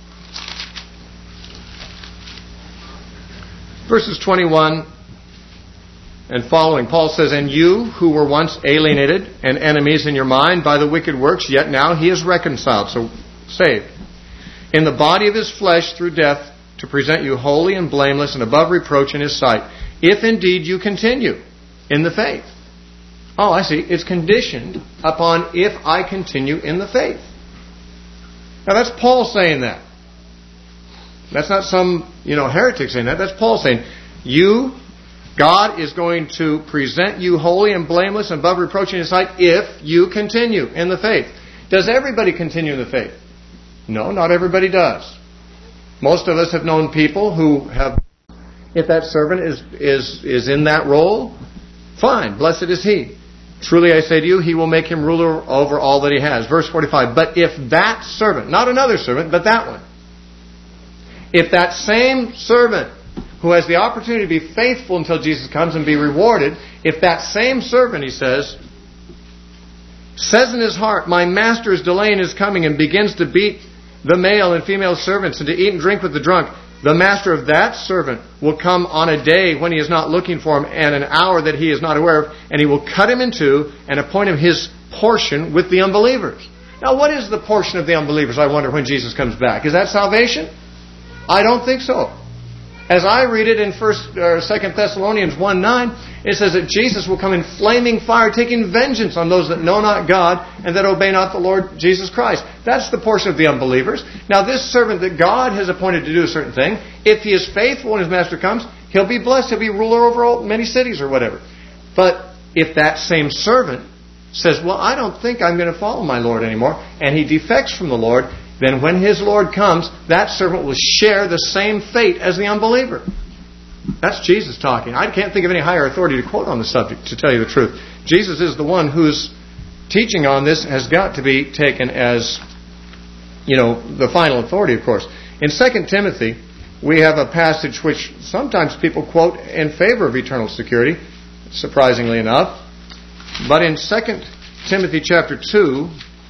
Verses 21 and following. Paul says, "And you who were once alienated and enemies in your mind by the wicked works, yet now he is reconciled," so saved, "in the body of his flesh through death, to present you holy and blameless and above reproach in his sight, if indeed you continue in the faith." Oh, I see. It's conditioned upon if I continue in the faith. Now that's Paul saying that. That's not some, heretic saying that. That's Paul saying, God is going to present you holy and blameless and above reproach in his sight if you continue in the faith. Does everybody continue in the faith? No, not everybody does. Most of us have known people who have, if that servant is in that role, fine, blessed is he. Truly I say to you, he will make him ruler over all that he has. Verse 45, "But if that servant," not another servant, but that one, "if that same servant who has the opportunity to be faithful until Jesus comes and be rewarded, if that same servant," he says in his heart, "My master is delaying his coming," and begins to beat the male and female servants and to eat and drink with the drunk, the master of that servant will come on a day when he is not looking for him and an hour that he is not aware of, and he will cut him in two and appoint him his portion with the unbelievers. Now, what is the portion of the unbelievers, I wonder, when Jesus comes back? Is that salvation? I don't think so. As I read it in 2 Thessalonians 1:9, it says that Jesus will come in flaming fire, taking vengeance on those that know not God and that obey not the Lord Jesus Christ. That's the portion of the unbelievers. Now, this servant that God has appointed to do a certain thing, if he is faithful when his master comes, he'll be blessed. He'll be ruler over many cities or whatever. But if that same servant says, "Well, I don't think I'm going to follow my Lord anymore," and he defects from the Lord, then when his Lord comes, that servant will share the same fate as the unbeliever. That's Jesus talking. I can't think of any higher authority to quote on the subject, to tell you the truth. Jesus is the one whose teaching on this has got to be taken as, the final authority, of course. In 2 Timothy, we have a passage which sometimes people quote in favor of eternal security, surprisingly enough. But in 2 Timothy chapter 2,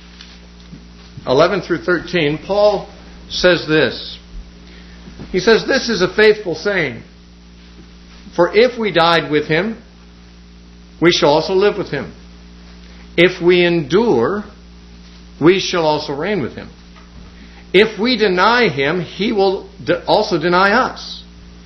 11 through 13, Paul says this. He says, "This is a faithful saying. For if we died with him, we shall also live with him. If we endure, we shall also reign with him. If we deny him, he will also deny us.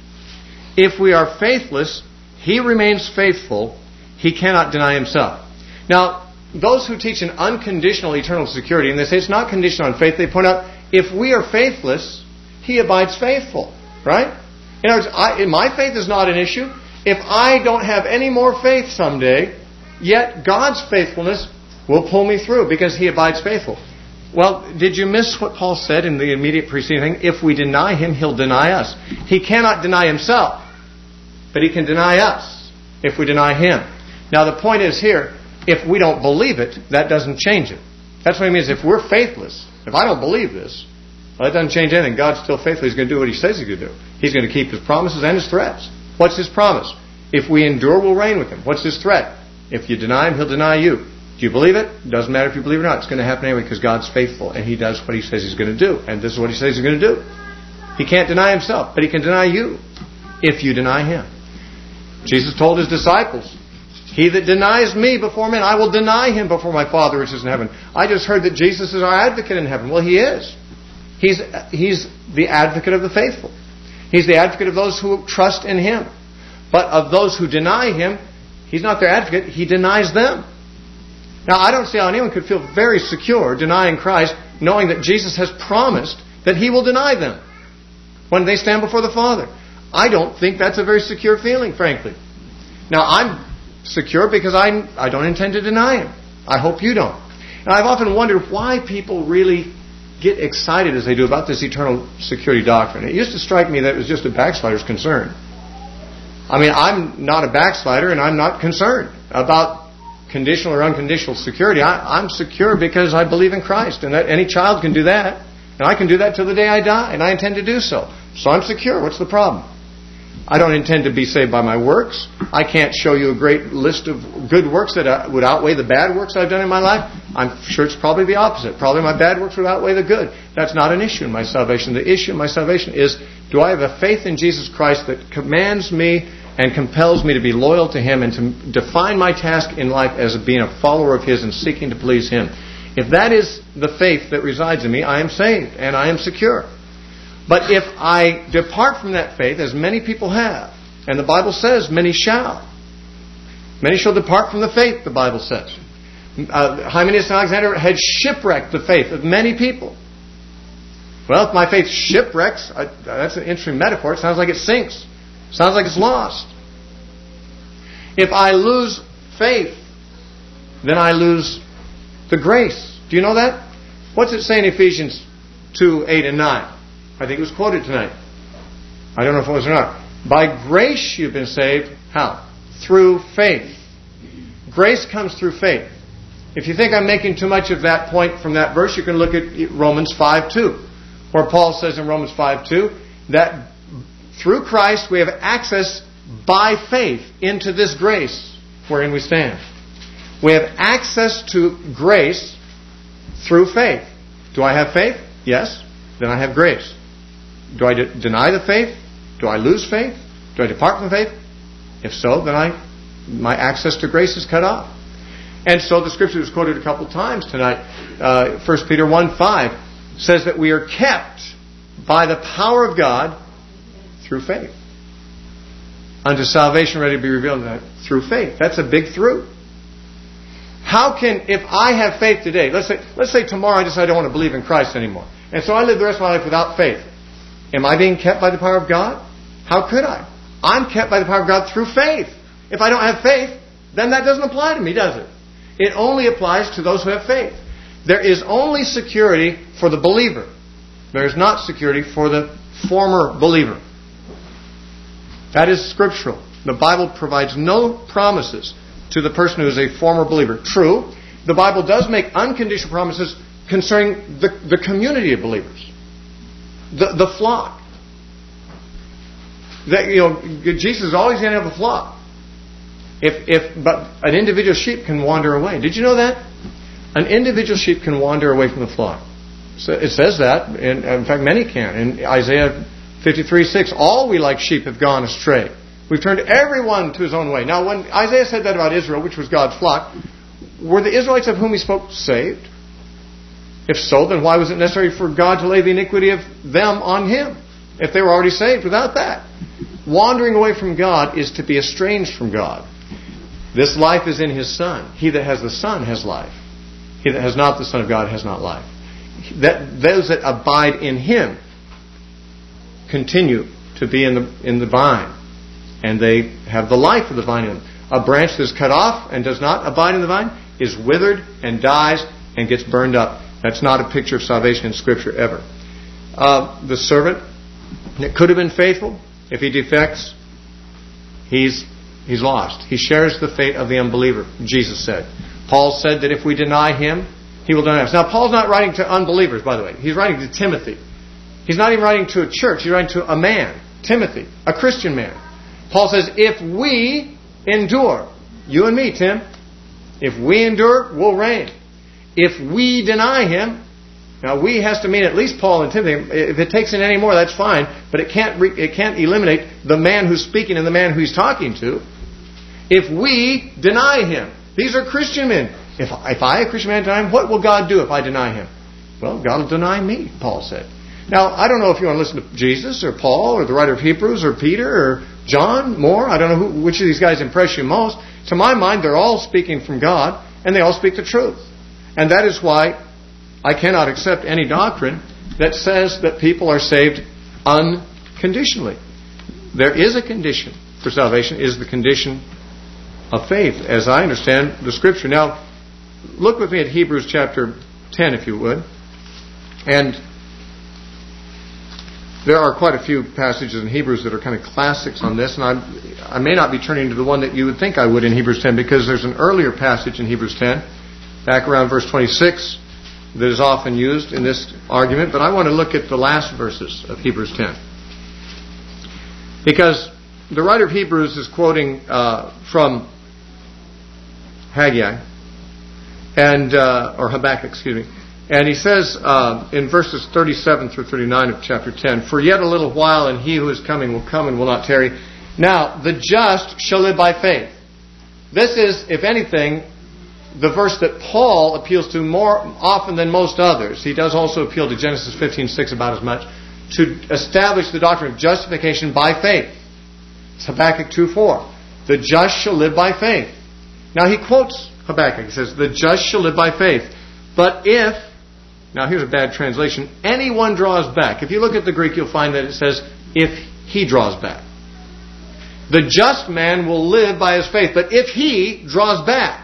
If we are faithless, he remains faithful. He cannot deny himself." Now, those who teach an unconditional eternal security, and they say it's not conditional on faith, they point out, if we are faithless, he abides faithful. Right? In other words, my faith is not an issue. If I don't have any more faith someday, yet God's faithfulness will pull me through because he abides faithful. Well, did you miss what Paul said in the immediate preceding thing? If we deny him, he'll deny us. He cannot deny himself, but he can deny us if we deny him. Now, the point is here, if we don't believe it, that doesn't change it. That's what it means. If we're faithless, if I don't believe this, well, that doesn't change anything. God's still faithful. He's going to do what he says he's going to do. He's going to keep his promises and his threats. What's his promise? If we endure, we'll reign with him. What's his threat? If you deny him, he'll deny you. Do you believe it? It doesn't matter if you believe it or not. It's going to happen anyway because God's faithful and he does what he says he's going to do. And this is what he says he's going to do. He can't deny himself, but he can deny you if you deny him. Jesus told his disciples, "He that denies me before men, I will deny him before my Father which is in heaven." I just heard that Jesus is our advocate in heaven. Well, he is. He's the advocate of the faithful. He's the advocate of those who trust in him. But of those who deny him, he's not their advocate. He denies them. Now, I don't see how anyone could feel very secure denying Christ, knowing that Jesus has promised that he will deny them when they stand before the Father. I don't think that's a very secure feeling, frankly. Now, I'm secure because I don't intend to deny him. I hope you don't. And I've often wondered why people really get excited as they do about this eternal security doctrine. It used to strike me that it was just a backslider's concern. I mean, I'm not a backslider and I'm not concerned about conditional or unconditional security. I'm secure because I believe in Christ, and that any child can do that, and I can do that till the day I die, and I intend to do so. So I'm secure. What's the problem? I don't intend to be saved by my works. I can't show you a great list of good works that would outweigh the bad works I've done in my life. I'm sure it's probably the opposite. Probably my bad works would outweigh the good. That's not an issue in my salvation. The issue in my salvation is, do I have a faith in Jesus Christ that commands me and compels me to be loyal to Him and to define my task in life as being a follower of His and seeking to please Him? If that is the faith that resides in me, I am saved and I am secure. But if I depart from that faith, as many people have, and the Bible says many shall. Many shall depart from the faith, the Bible says. Hymenaeus and Alexander had shipwrecked the faith of many people. Well, if my faith shipwrecks, that's an interesting metaphor. It sounds like it sinks. It sounds like it's lost. If I lose faith, then I lose the grace. Do you know that? What's it say in Ephesians 2, 8 and 9? I think it was quoted tonight. I don't know if it was or not. By grace you've been saved. How? Through faith. Grace comes through faith. If you think I'm making too much of that point from that verse, you can look at Romans 5:2, where Paul says in Romans 5:2 that through Christ we have access by faith into this grace wherein we stand. We have access to grace through faith. Do I have faith? Yes. Then I have grace. Do I deny the faith? Do I lose faith? Do I depart from faith? If so, then my access to grace is cut off. And so the scripture was quoted a couple times tonight. 1 Peter 1:5 says that we are kept by the power of God through faith. Unto salvation ready to be revealed through faith. That's a big through. How can, if I have faith today, let's say tomorrow I decide I don't want to believe in Christ anymore, and so I live the rest of my life without faith. Am I being kept by the power of God? How could I? I'm kept by the power of God through faith. If I don't have faith, then that doesn't apply to me, does it? It only applies to those who have faith. There is only security for the believer. There is not security for the former believer. That is scriptural. The Bible provides no promises to the person who is a former believer. True, the Bible does make unconditional promises concerning the community of believers. The flock. Jesus is always going to have a flock. But an individual sheep can wander away. Did you know that? An individual sheep can wander away from the flock. So it says that. In fact, many can. In Isaiah 53:6, all we like sheep have gone astray. We've turned everyone to his own way. Now, when Isaiah said that about Israel, which was God's flock, were the Israelites of whom he spoke saved? If so, then why was it necessary for God to lay the iniquity of them on him, if they were already saved without that? Wandering away from God is to be estranged from God. This life is in His Son. He that has the Son has life. He that has not the Son of God has not life. Those that abide in Him continue to be in the vine, and they have the life of the vine in them. A branch that is cut off and does not abide in the vine is withered and dies and gets burned up. That's not a picture of salvation in Scripture ever. The servant that could have been faithful, if he defects, he's lost. He shares the fate of the unbeliever, Jesus said. Paul said that if we deny Him, He will deny us. Now, Paul's not writing to unbelievers, by the way. He's writing to Timothy. He's not even writing to a church. He's writing to a man, Timothy, a Christian man. Paul says, if we endure, you and me, Tim, if we endure, we'll reign. If we deny Him, now we has to mean at least Paul and Timothy. If it takes in any more, that's fine. But it can't eliminate the man who's speaking and the man who he's talking to. If we deny Him. These are Christian men. If I, a Christian man, deny Him, what will God do if I deny Him? Well, God will deny me, Paul said. Now, I don't know if you want to listen to Jesus or Paul or the writer of Hebrews or Peter or John more. I don't know which of these guys impress you most. To my mind, they're all speaking from God and they all speak the truth. And that is why I cannot accept any doctrine that says that people are saved unconditionally. There is a condition for salvation, is the condition of faith, as I understand the Scripture. Now, look with me at Hebrews chapter 10, if you would. And there are quite a few passages in Hebrews that are kind of classics on this, and I may not be turning to the one that you would think I would in Hebrews 10, because there's an earlier passage in Hebrews 10, back around verse 26, that is often used in this argument, but I want to look at the last verses of Hebrews 10. Because the writer of Hebrews is quoting from Haggai, or Habakkuk, excuse me. And he says in verses 37 through 39 of chapter 10, "For yet a little while, and he who is coming will come and will not tarry. Now, the just shall live by faith." This is, if anything, the verse that Paul appeals to more often than most others. He does also appeal to Genesis 15:6 about as much, to establish the doctrine of justification by faith. It's Habakkuk 2:4. "The just shall live by faith." Now he quotes Habakkuk. He says, "The just shall live by faith. But if," now here's a bad translation, "anyone draws back." If you look at the Greek, you'll find that it says, "if he draws back." The just man will live by his faith. But if he draws back,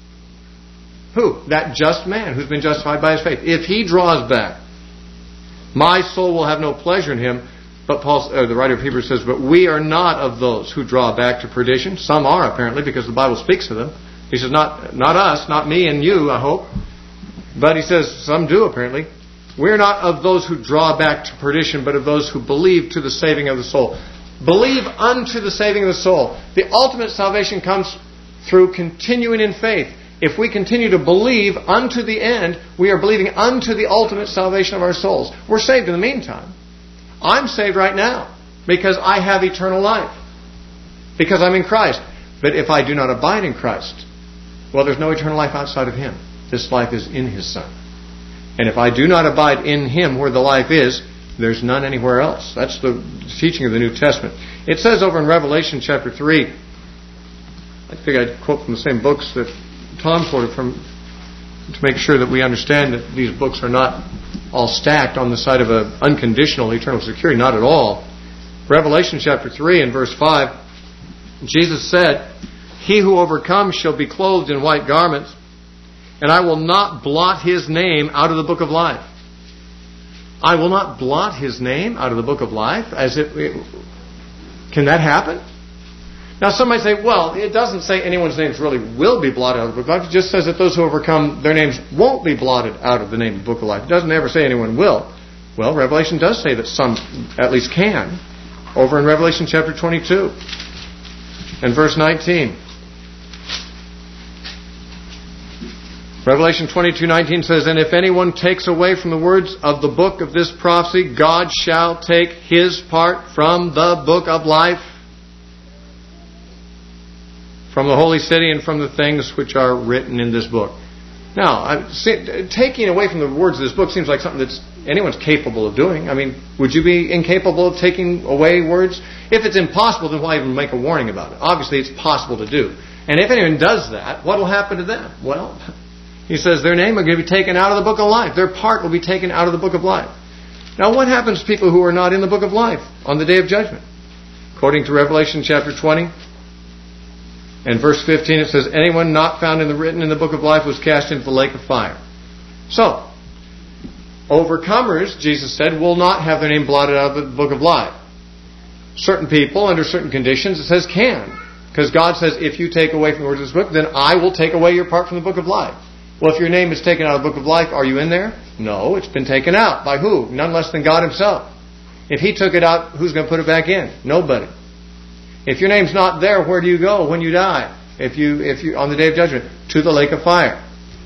who? That just man who's been justified by his faith. If he draws back, my soul will have no pleasure in him. But the writer of Hebrews says, "But we are not of those who draw back to perdition." Some are, apparently, because the Bible speaks of them. He says, not us, not me and you, I hope. But he says, some do, apparently. "We're not of those who draw back to perdition, but of those who believe to the saving of the soul." Believe unto the saving of the soul. The ultimate salvation comes through continuing in faith. If we continue to believe unto the end, we are believing unto the ultimate salvation of our souls. We're saved in the meantime. I'm saved right now because I have eternal life, because I'm in Christ. But if I do not abide in Christ, well, there's no eternal life outside of Him. This life is in His Son. And if I do not abide in Him where the life is, there's none anywhere else. That's the teaching of the New Testament. It says over in Revelation chapter 3, I think I'd quote from the same books that Tom quoted from, to make sure that we understand that these books are not all stacked on the side of an unconditional eternal security. Not at all. Revelation chapter 3 and verse 5, Jesus said, "He who overcomes shall be clothed in white garments, and I will not blot his name out of the book of life." I will not blot his name out of the book of life? Can that happen? Now some might say, well, it doesn't say anyone's names really will be blotted out of the book of life. It just says that those who overcome, their names won't be blotted out of the name of the book of life. It doesn't ever say anyone will. Well, Revelation does say that some at least can. Over in Revelation chapter 22 and verse 19. Revelation 22:19 says, "And if anyone takes away from the words of the book of this prophecy, God shall take his part from the book of life, from the holy city, and from the things which are written in this book." Now, taking away from the words of this book seems like something that anyone's capable of doing. I mean, would you be incapable of taking away words? If it's impossible, then why even make a warning about it? Obviously, it's possible to do. And if anyone does that, what will happen to them? Well, he says their name will be taken out of the book of life. Their part will be taken out of the book of life. Now, what happens to people who are not in the book of life on the day of judgment? According to Revelation chapter 20 and verse 15, it says, "Anyone not found written in the book of life was cast into the lake of fire." So, overcomers, Jesus said, will not have their name blotted out of the book of life. Certain people, under certain conditions, it says can. Because God says, if you take away from the words of this book, then I will take away your part from the book of life. Well, if your name is taken out of the book of life, are you in there? No, it's been taken out. By who? None less than God Himself. If He took it out, who's going to put it back in? Nobody. If your name's not there, where do you go when you die? If you on the day of judgment, to the lake of fire.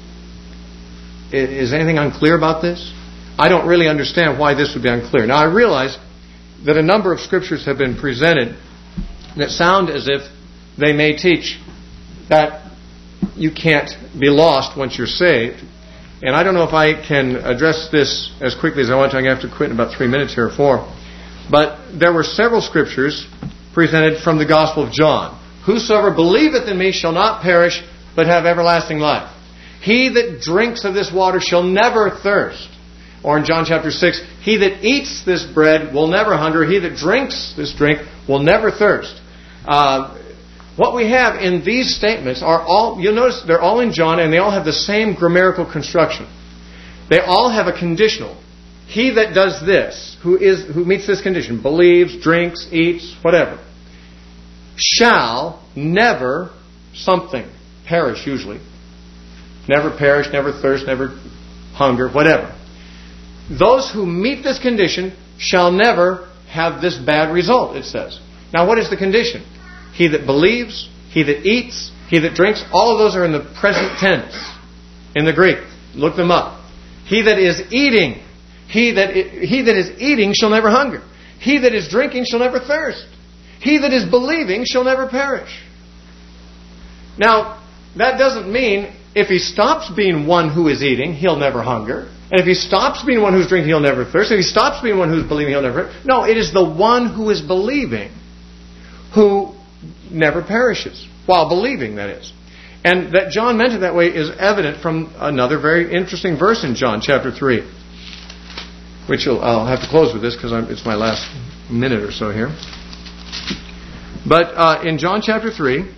Is anything unclear about this? I don't really understand why this would be unclear. Now, I realize that a number of scriptures have been presented that sound as if they may teach that you can't be lost once you're saved. And I don't know if I can address this as quickly as I want to. I'm going to have to quit in about 3 minutes here or 4. But there were several scriptures presented from the Gospel of John. "Whosoever believeth in me shall not perish, but have everlasting life. He that drinks of this water shall never thirst." Or in John chapter 6, "He that eats this bread will never hunger. He that drinks this drink will never thirst." What we have in these statements are all, you'll notice they're all in John, and they all have the same grammatical construction. They all have a conditional. He that does this, who meets this condition, believes, drinks, eats, whatever, shall never something perish, usually. Never perish, never thirst, never hunger, whatever. Those who meet this condition shall never have this bad result, it says. Now what is the condition? He that believes, he that eats, he that drinks, all of those are in the present tense in the Greek. Look them up. He that is eating, he that is eating shall never hunger. He that is drinking shall never thirst. He that is believing shall never perish. Now, that doesn't mean if he stops being one who is eating, he'll never hunger. And if he stops being one who's drinking, he'll never thirst. If he stops being one who's believing, he'll never... No, it is the one who is believing who never perishes. While believing, that is. And that John meant it that way is evident from another very interesting verse in John chapter 3. Which I'll have to close with this because it's my last minute or so here. But in John chapter 3,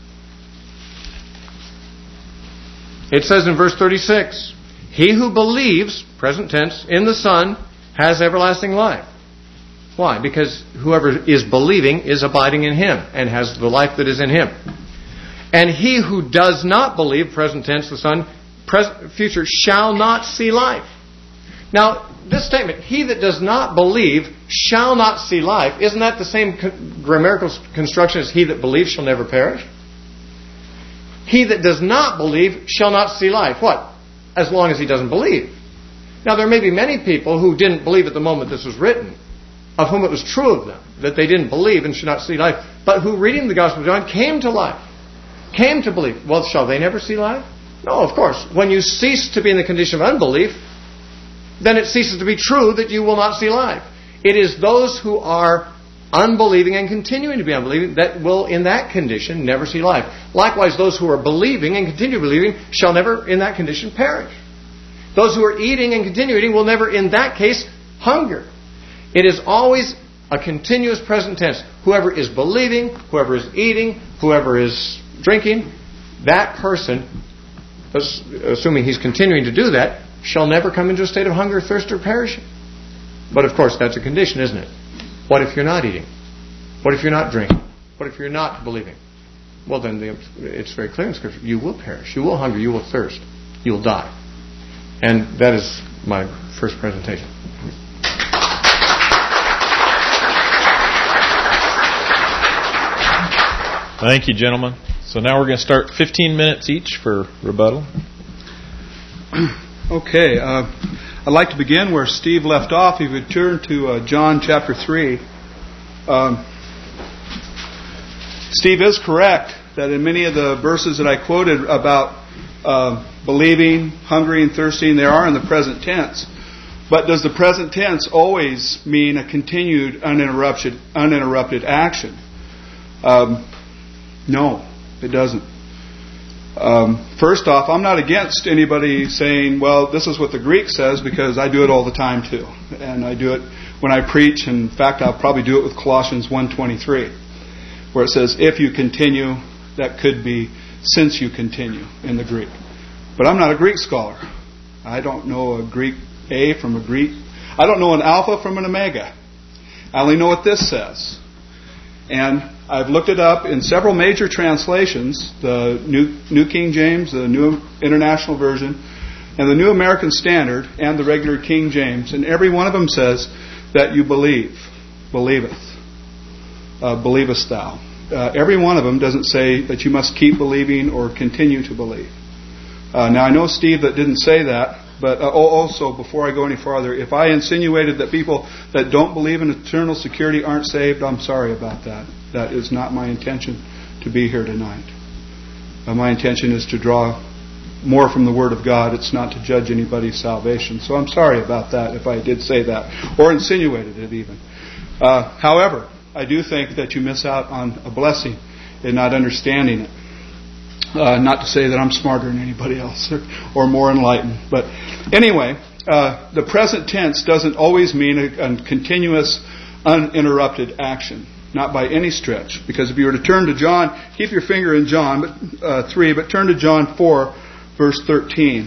it says in verse 36, He who believes, present tense, in the Son has everlasting life. Why? Because whoever is believing is abiding in Him and has the life that is in Him. And he who does not believe, present tense, the Son, future, shall not see life. Now, this statement, he that does not believe shall not see life, isn't that the same grammatical construction as he that believes shall never perish? He that does not believe shall not see life. What? As long as he doesn't believe. Now, there may be many people who didn't believe at the moment this was written, of whom it was true of them, that they didn't believe and should not see life, but who, reading the Gospel of John, came to life, came to believe. Well, shall they never see life? No, of course. When you cease to be in the condition of unbelief, then it ceases to be true that you will not see life. It is those who are unbelieving and continuing to be unbelieving that will, in that condition, never see life. Likewise, those who are believing and continue believing shall never, in that condition, perish. Those who are eating and continue eating will never, in that case, hunger. It is always a continuous present tense. Whoever is believing, whoever is eating, whoever is drinking, that person, assuming he's continuing to do that, shall never come into a state of hunger, thirst, or perishing. But of course, that's a condition, isn't it? What if you're not eating? What if you're not drinking? What if you're not believing? Well, then it's very clear in Scripture. You will perish. You will hunger. You will thirst. You will die. And that is my first presentation. Thank you, gentlemen. So now we're going to start 15 minutes each for rebuttal. Okay, I'd like to begin where Steve left off. If you would turn to John chapter 3. Steve is correct that in many of the verses that I quoted about believing, hungry, and thirsting, they are in the present tense. But does the present tense always mean a continued, uninterrupted action? No, it doesn't. First off, I'm not against anybody saying, well, this is what the Greek says, because I do it all the time too. And I do it when I preach. In fact, I'll probably do it with Colossians 1:23, where it says, if you continue, that could be since you continue in the Greek. But I'm not a Greek scholar. I don't know a Greek A from a Greek. I don't know an alpha from an omega. I only know what this says. And I've looked it up in several major translations, the New King James, the New International Version, and the New American Standard, and the regular King James. And every one of them says that you believe, believeth, believest thou. Every one of them doesn't say that you must keep believing or continue to believe. Now, I know, Steve, that didn't say that. But also, before I go any farther, if I insinuated that people that don't believe in eternal security aren't saved, I'm sorry about that. That is not my intention to be here tonight. My intention is to draw more from the Word of God. It's not to judge anybody's salvation. So I'm sorry about that if I did say that, or insinuated it even. However, I do think that you miss out on a blessing in not understanding it. Not to say that I'm smarter than anybody else or more enlightened. But anyway, the present tense doesn't always mean a continuous, uninterrupted action. Not by any stretch. Because if you were to turn to John, keep your finger in John 3, but turn to John 4, verse 13.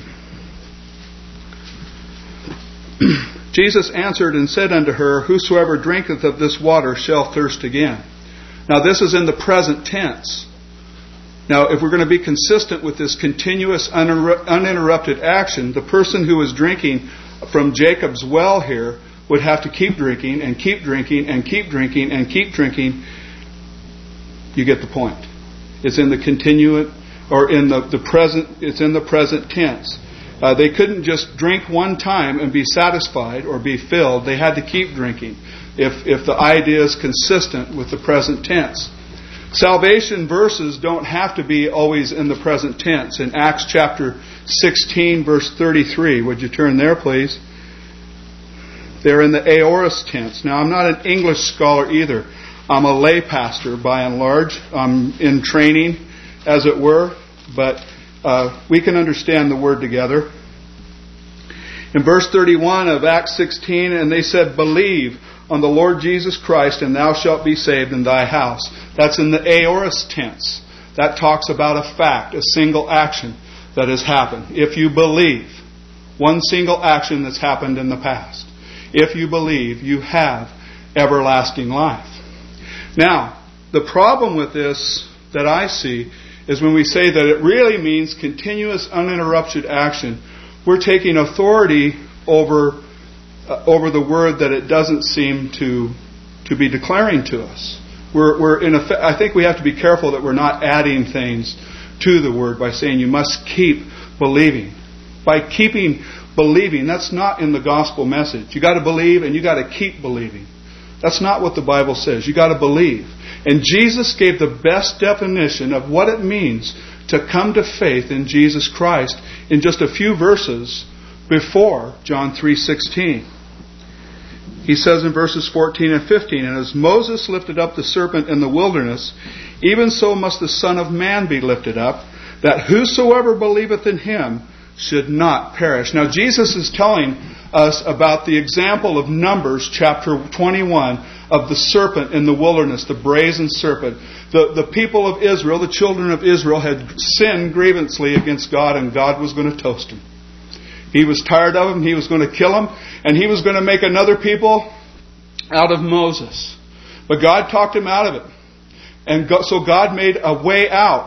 Jesus answered and said unto her, whosoever drinketh of this water shall thirst again. Now this is in the present tense. Now, if we're going to be consistent with this continuous, uninterrupted action, the person who is drinking from Jacob's well here would have to keep drinking and keep drinking and keep drinking and keep drinking You get the point. It's in the continuous, or in the present. It's in the present tense. They couldn't just drink one time and be satisfied or be filled. They had to keep drinking if the idea is consistent with the present tense. Salvation verses don't have to be always in the present tense. In Acts chapter 16, verse 33, would you turn there, please? They're in the aorist tense. Now, I'm not an English scholar either. I'm a lay pastor by and large. I'm in training, as it were, but we can understand the word together. In verse 31 of Acts 16, and they said, "Believe on the Lord Jesus Christ, and thou shalt be saved in thy house." That's in the aorist tense. That talks about a fact, a single action that has happened. If you believe, one single action that's happened in the past. If you believe, you have everlasting life. Now, the problem with this that I see is when we say that it really means continuous, uninterrupted action, we're taking authority over the word that it doesn't seem to be declaring to us. We're in effect, I think we have to be careful that we're not adding things to the word by saying you must keep believing. By keeping believing, that's not in the gospel message. You got to believe and you got to keep believing. That's not what the Bible says. You got to believe. And Jesus gave the best definition of what it means to come to faith in Jesus Christ in just a few verses before John 3:16. He says in verses 14 and 15, "And as Moses lifted up the serpent in the wilderness, even so must the Son of Man be lifted up, that whosoever believeth in him should not perish." Now Jesus is telling us about the example of Numbers chapter 21 of the serpent in the wilderness, the brazen serpent. The people of Israel, the children of Israel, had sinned grievously against God, and God was going to toast them. He was tired of them. He was going to kill them. And He was going to make another people out of Moses. But God talked him out of it. And so God made a way out.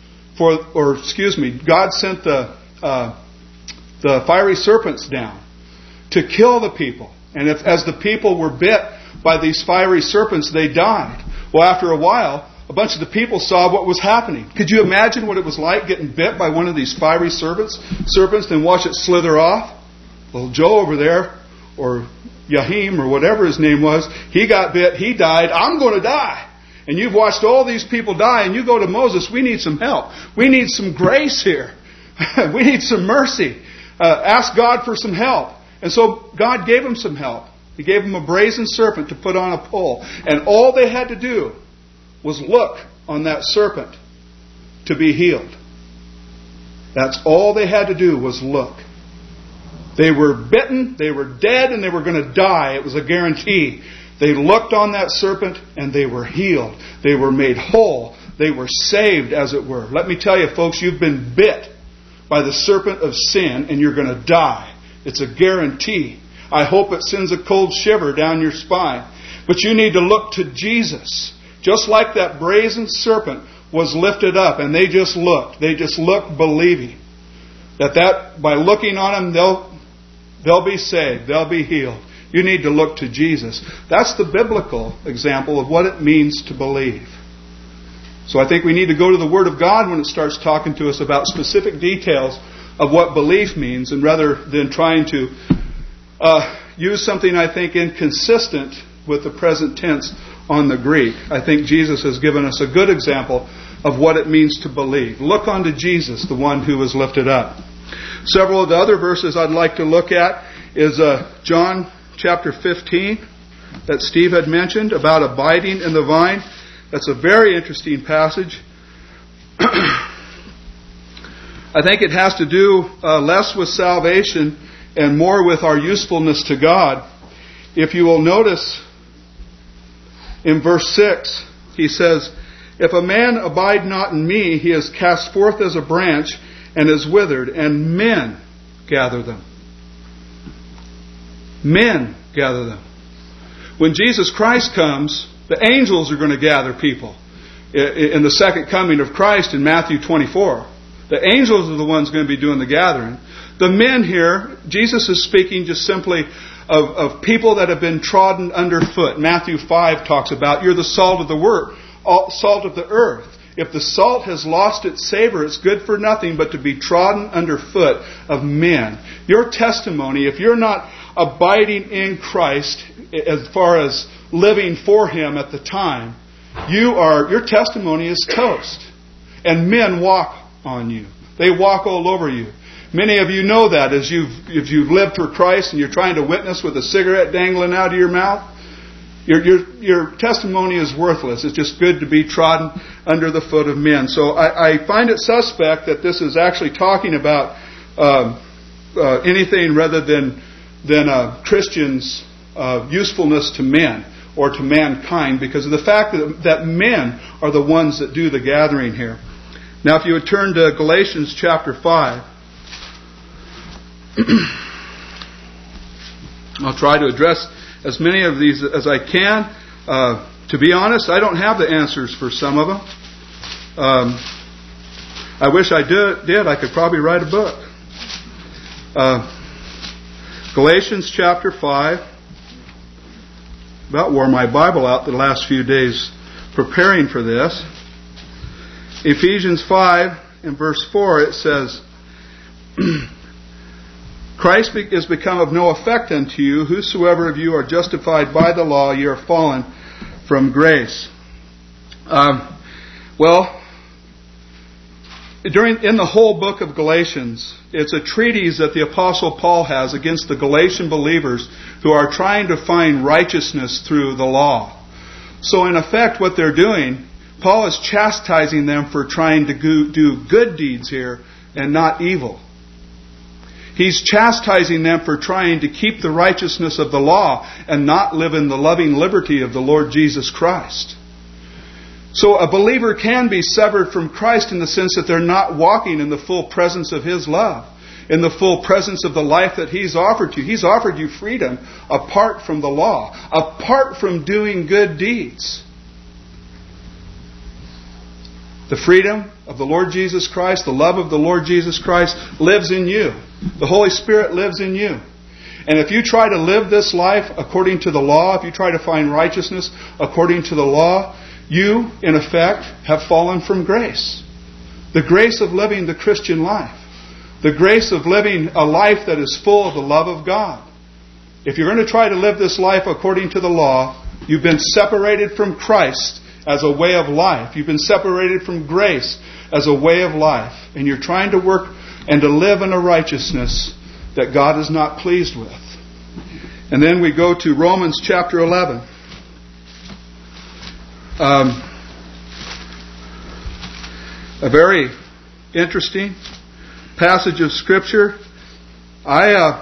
God sent the fiery serpents down to kill the people. And as the people were bit by these fiery serpents, they died. Well, after a while, a bunch of the people saw what was happening. Could you imagine what it was like getting bit by one of these fiery serpents and watch it slither off? Well, Joe over there, or Yahim, or whatever his name was, he got bit, he died, I'm going to die. And you've watched all these people die, and you go to Moses, we need some help. We need some grace here. We need some mercy. Ask God for some help. And so God gave him some help. He gave him a brazen serpent to put on a pole. And all they had to do was look on that serpent to be healed. That's all they had to do was look. They were bitten, they were dead, and they were going to die. It was a guarantee. They looked on that serpent and they were healed. They were made whole. They were saved, as it were. Let me tell you, folks, you've been bit by the serpent of sin and you're going to die. It's a guarantee. I hope it sends a cold shiver down your spine. But you need to look to Jesus. Just like that brazen serpent was lifted up, and they just looked. They just looked believing. That by looking on him, they'll be saved. They'll be healed. You need to look to Jesus. That's the biblical example of what it means to believe. So I think we need to go to the Word of God when it starts talking to us about specific details of what belief means, and rather than trying to use something I think inconsistent with the present tense on the Greek. I think Jesus has given us a good example of what it means to believe. Look unto Jesus, the one who was lifted up. Several of the other verses I'd like to look at is John chapter 15 that Steve had mentioned about abiding in the vine. That's a very interesting passage. I think it has to do less with salvation and more with our usefulness to God. If you will notice in verse 6, he says, "If a man abide not in me, he is cast forth as a branch and is withered, and men gather them." Men gather them. When Jesus Christ comes, the angels are going to gather people. In the second coming of Christ in Matthew 24, the angels are the ones going to be doing the gathering. The men here, Jesus is speaking just simply of people that have been trodden underfoot. Matthew 5 talks about, you're the salt of the salt of the earth. If the salt has lost its savor, it's good for nothing but to be trodden underfoot of men. Your testimony, if you're not abiding in Christ as far as living for Him at the time, your testimony is toast. And men walk on you. They walk all over you. Many of you know that if you've lived for Christ and you're trying to witness with a cigarette dangling out of your mouth, your testimony is worthless. It's just good to be trodden under the foot of men. So I find it suspect that this is actually talking about anything rather than Christians' usefulness to men or to mankind, because of the fact that men are the ones that do the gathering here. Now, if you would turn to Galatians chapter 5. I'll try to address as many of these as I can. To be honest, I don't have the answers for some of them. I wish I did. I could probably write a book. Galatians chapter 5. About wore my Bible out the last few days preparing for this. Ephesians 5 in verse 4 it says, Christ is become of no effect unto you. Whosoever of you are justified by the law, ye are fallen from grace. In the whole book of Galatians, it's a treatise that the Apostle Paul has against the Galatian believers who are trying to find righteousness through the law. So in effect, what they're doing, Paul is chastising them for trying to do good deeds here and not evil. He's chastising them for trying to keep the righteousness of the law and not live in the loving liberty of the Lord Jesus Christ. So a believer can be severed from Christ in the sense that they're not walking in the full presence of His love, in the full presence of the life that He's offered you. He's offered you freedom apart from the law, apart from doing good deeds. The freedom of the Lord Jesus Christ, the love of the Lord Jesus Christ lives in you. The Holy Spirit lives in you. And if you try to live this life according to the law, if you try to find righteousness according to the law, you, in effect, have fallen from grace. The grace of living the Christian life. The grace of living a life that is full of the love of God. If you're going to try to live this life according to the law, you've been separated from Christ as a way of life. You've been separated from grace as a way of life. And you're trying to work and to live in a righteousness that God is not pleased with. And then we go to Romans chapter 11. A very interesting passage of Scripture. I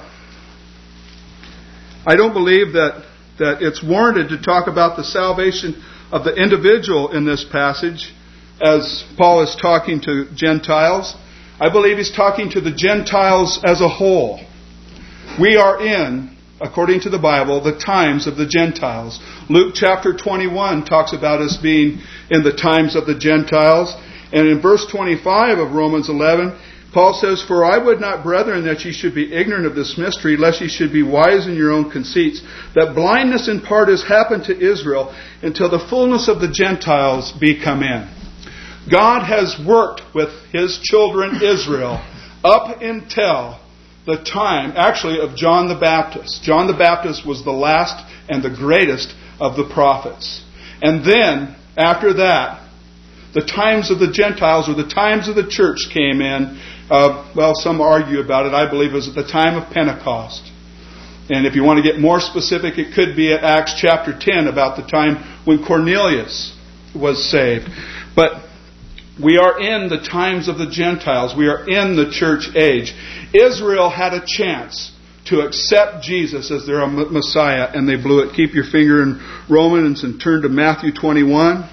don't believe that it's warranted to talk about the salvation of the individual in this passage as Paul is talking to Gentiles. I believe he's talking to the Gentiles as a whole. We are in, according to the Bible, the times of the Gentiles. Luke chapter 21 talks about us being in the times of the Gentiles. And in verse 25 of Romans 11, Paul says, For I would not, brethren, that ye should be ignorant of this mystery, lest ye should be wise in your own conceits, that blindness in part has happened to Israel, until the fullness of the Gentiles be come in. God has worked with His children Israel up until the time, actually, of John the Baptist. John the Baptist was the last and the greatest of the prophets. And then, after that, the times of the Gentiles or the times of the church came in. Some argue about it. I believe it was at the time of Pentecost. And if you want to get more specific, it could be at Acts chapter 10, about the time when Cornelius was saved. But we are in the times of the Gentiles. We are in the church age. Israel had a chance to accept Jesus as their Messiah, and they blew it. Keep your finger in Romans and turn to Matthew 21.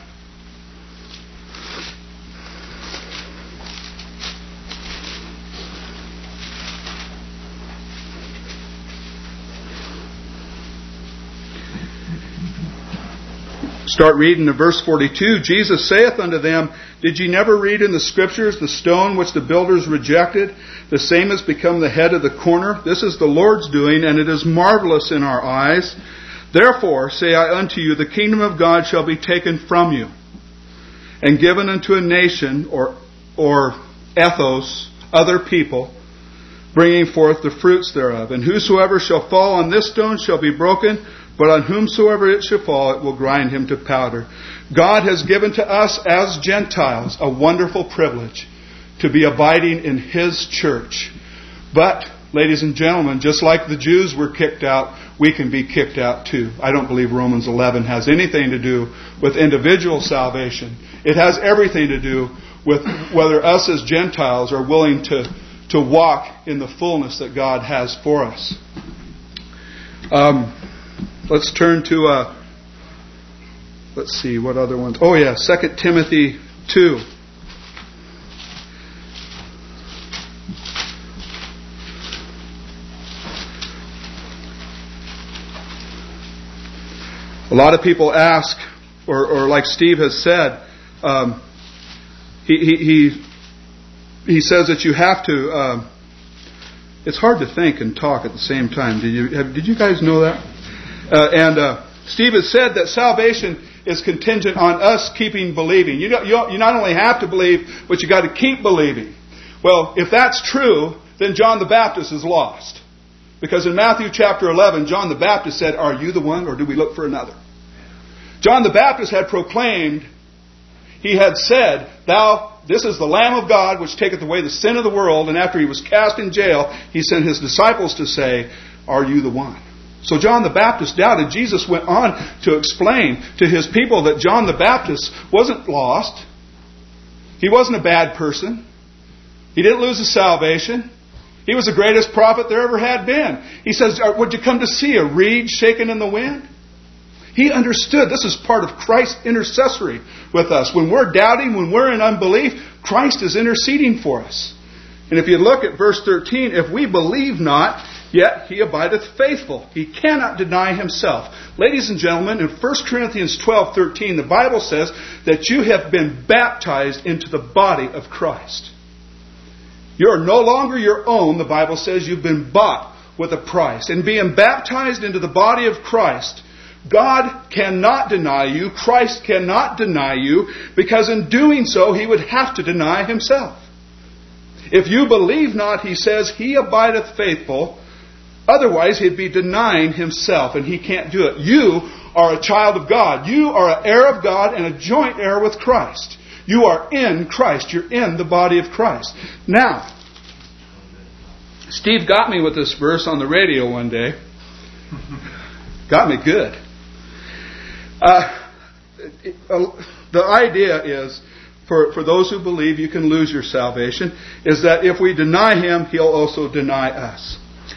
Start reading to verse 42. Jesus saith unto them, Did ye never read in the Scriptures, the stone which the builders rejected, the same has become the head of the corner? This is the Lord's doing, and it is marvelous in our eyes. Therefore say I unto you, the kingdom of God shall be taken from you. and given unto a nation or ethos, other people, bringing forth the fruits thereof. And whosoever shall fall on this stone shall be broken, but on whomsoever it shall fall, it will grind him to powder. God has given to us as Gentiles a wonderful privilege to be abiding in His church. But, ladies and gentlemen, just like the Jews were kicked out, we can be kicked out too. I don't believe Romans 11 has anything to do with individual salvation. It has everything to do with whether us as Gentiles are willing to walk in the fullness that God has for us. Let's turn to, let's see, what other ones? 2 Timothy 2. A lot of people ask, or like Steve has said, he says that you have to. It's hard to think and talk at the same time. Did you guys know that? Steve has said that salvation is contingent on us keeping believing. You not only have to believe, but you got to keep believing. Well, if that's true, then John the Baptist is lost. Because in Matthew chapter 11, John the Baptist said, "Are you the one, or do we look for another?" John the Baptist had proclaimed, he had said, this is the Lamb of God which taketh away the sin of the world. And after he was cast in jail, he sent his disciples to say, "Are you the one?" So John the Baptist doubted. Jesus went on to explain to his people that John the Baptist wasn't lost. He wasn't a bad person. He didn't lose his salvation. He was the greatest prophet there ever had been. He says, "Would you come to see a reed shaken in the wind?" He understood this is part of Christ's intercessory with us. When we're doubting, when we're in unbelief, Christ is interceding for us. And if you look at verse 13, if we believe not, yet He abideth faithful. He cannot deny Himself. Ladies and gentlemen, in 1 Corinthians 12:13, the Bible says that you have been baptized into the body of Christ. You're no longer your own. The Bible says you've been bought with a price. And being baptized into the body of Christ, God cannot deny you. Christ cannot deny you, because in doing so, He would have to deny Himself. If you believe not, He says, He abideth faithful. Otherwise, He'd be denying Himself, and He can't do it. You are a child of God. You are an heir of God and a joint heir with Christ. You are in Christ. You're in the body of Christ. Now, Steve got me with this verse on the radio one day. Got me good. The idea is, for those who believe you can lose your salvation, is that if we deny Him, He'll also deny us.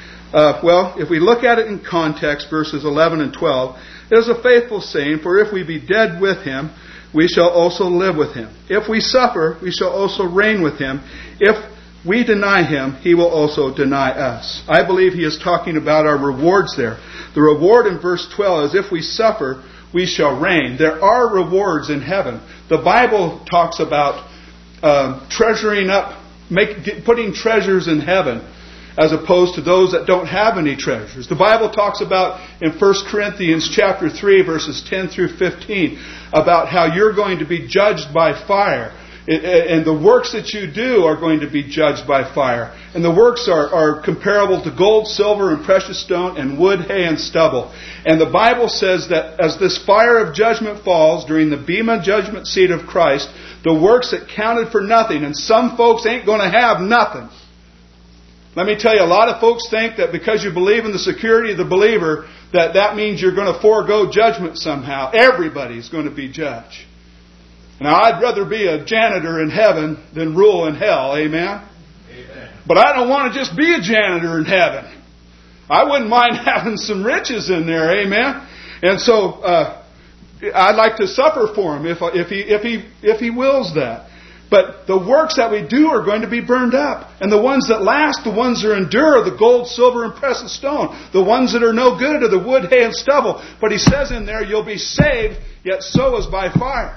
If we look at it in context, verses 11 and 12, it is a faithful saying, for if we be dead with Him, we shall also live with Him. If we suffer, we shall also reign with Him. If we deny Him, He will also deny us. I believe he is talking about our rewards there. The reward in verse 12 is if we suffer, we shall reign. There are rewards in heaven. The Bible talks about treasuring up, putting treasures in heaven, as opposed to those that don't have any treasures. The Bible talks about in 1 Corinthians chapter 3, verses 10 through 15, about how you're going to be judged by fire. And the works that you do are going to be judged by fire. And the works are comparable to gold, silver, and precious stone, and wood, hay, and stubble. And the Bible says that as this fire of judgment falls during the Bema judgment seat of Christ, the works that counted for nothing, and some folks ain't going to have nothing. Let me tell you, a lot of folks think that because you believe in the security of the believer, that means you're going to forego judgment somehow. Everybody's going to be judged. Now, I'd rather be a janitor in heaven than rule in hell. Amen? Amen. But I don't want to just be a janitor in heaven. I wouldn't mind having some riches in there. Amen? And so, I'd like to suffer for Him if He wills that. But the works that we do are going to be burned up. And the ones that last, the ones that endure, are the gold, silver, and precious stone. The ones that are no good are the wood, hay, and stubble. But He says in there, you'll be saved, yet so is by fire.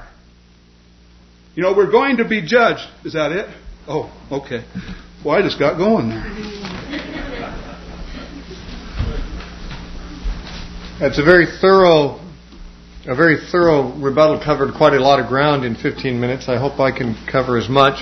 You know, we're going to be judged. Is that it? Oh, okay. Well, I just got going there. That's a very thorough A very thorough rebuttal covered quite a lot of ground in 15 minutes. I hope I can cover as much.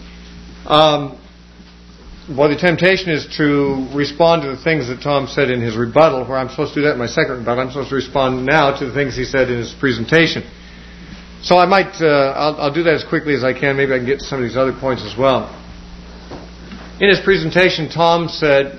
Well, the temptation is to respond to the things that Tom said in his rebuttal, where I'm supposed to do that in my second rebuttal. I'm supposed to respond now to the things he said in his presentation. So I might, I'll do that as quickly as I can. Maybe I can get to some of these other points as well. In his presentation, Tom said,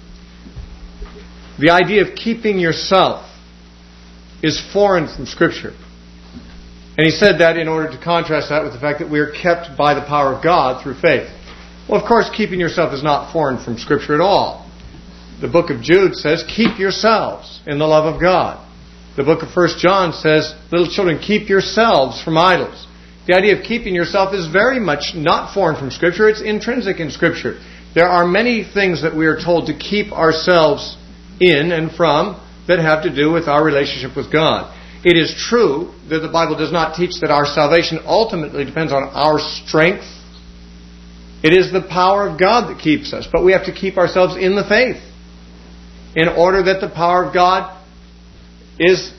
the idea of keeping yourself is foreign from Scripture. And he said that in order to contrast that with the fact that we are kept by the power of God through faith. Well, of course, keeping yourself is not foreign from Scripture at all. The book of Jude says, keep yourselves in the love of God. The book of 1 John says, little children, keep yourselves from idols. The idea of keeping yourself is very much not foreign from Scripture. It's intrinsic in Scripture. There are many things that we are told to keep ourselves in and from that have to do with our relationship with God. It is true that the Bible does not teach that our salvation ultimately depends on our strength. It is the power of God that keeps us, but we have to keep ourselves in the faith in order that the power of God is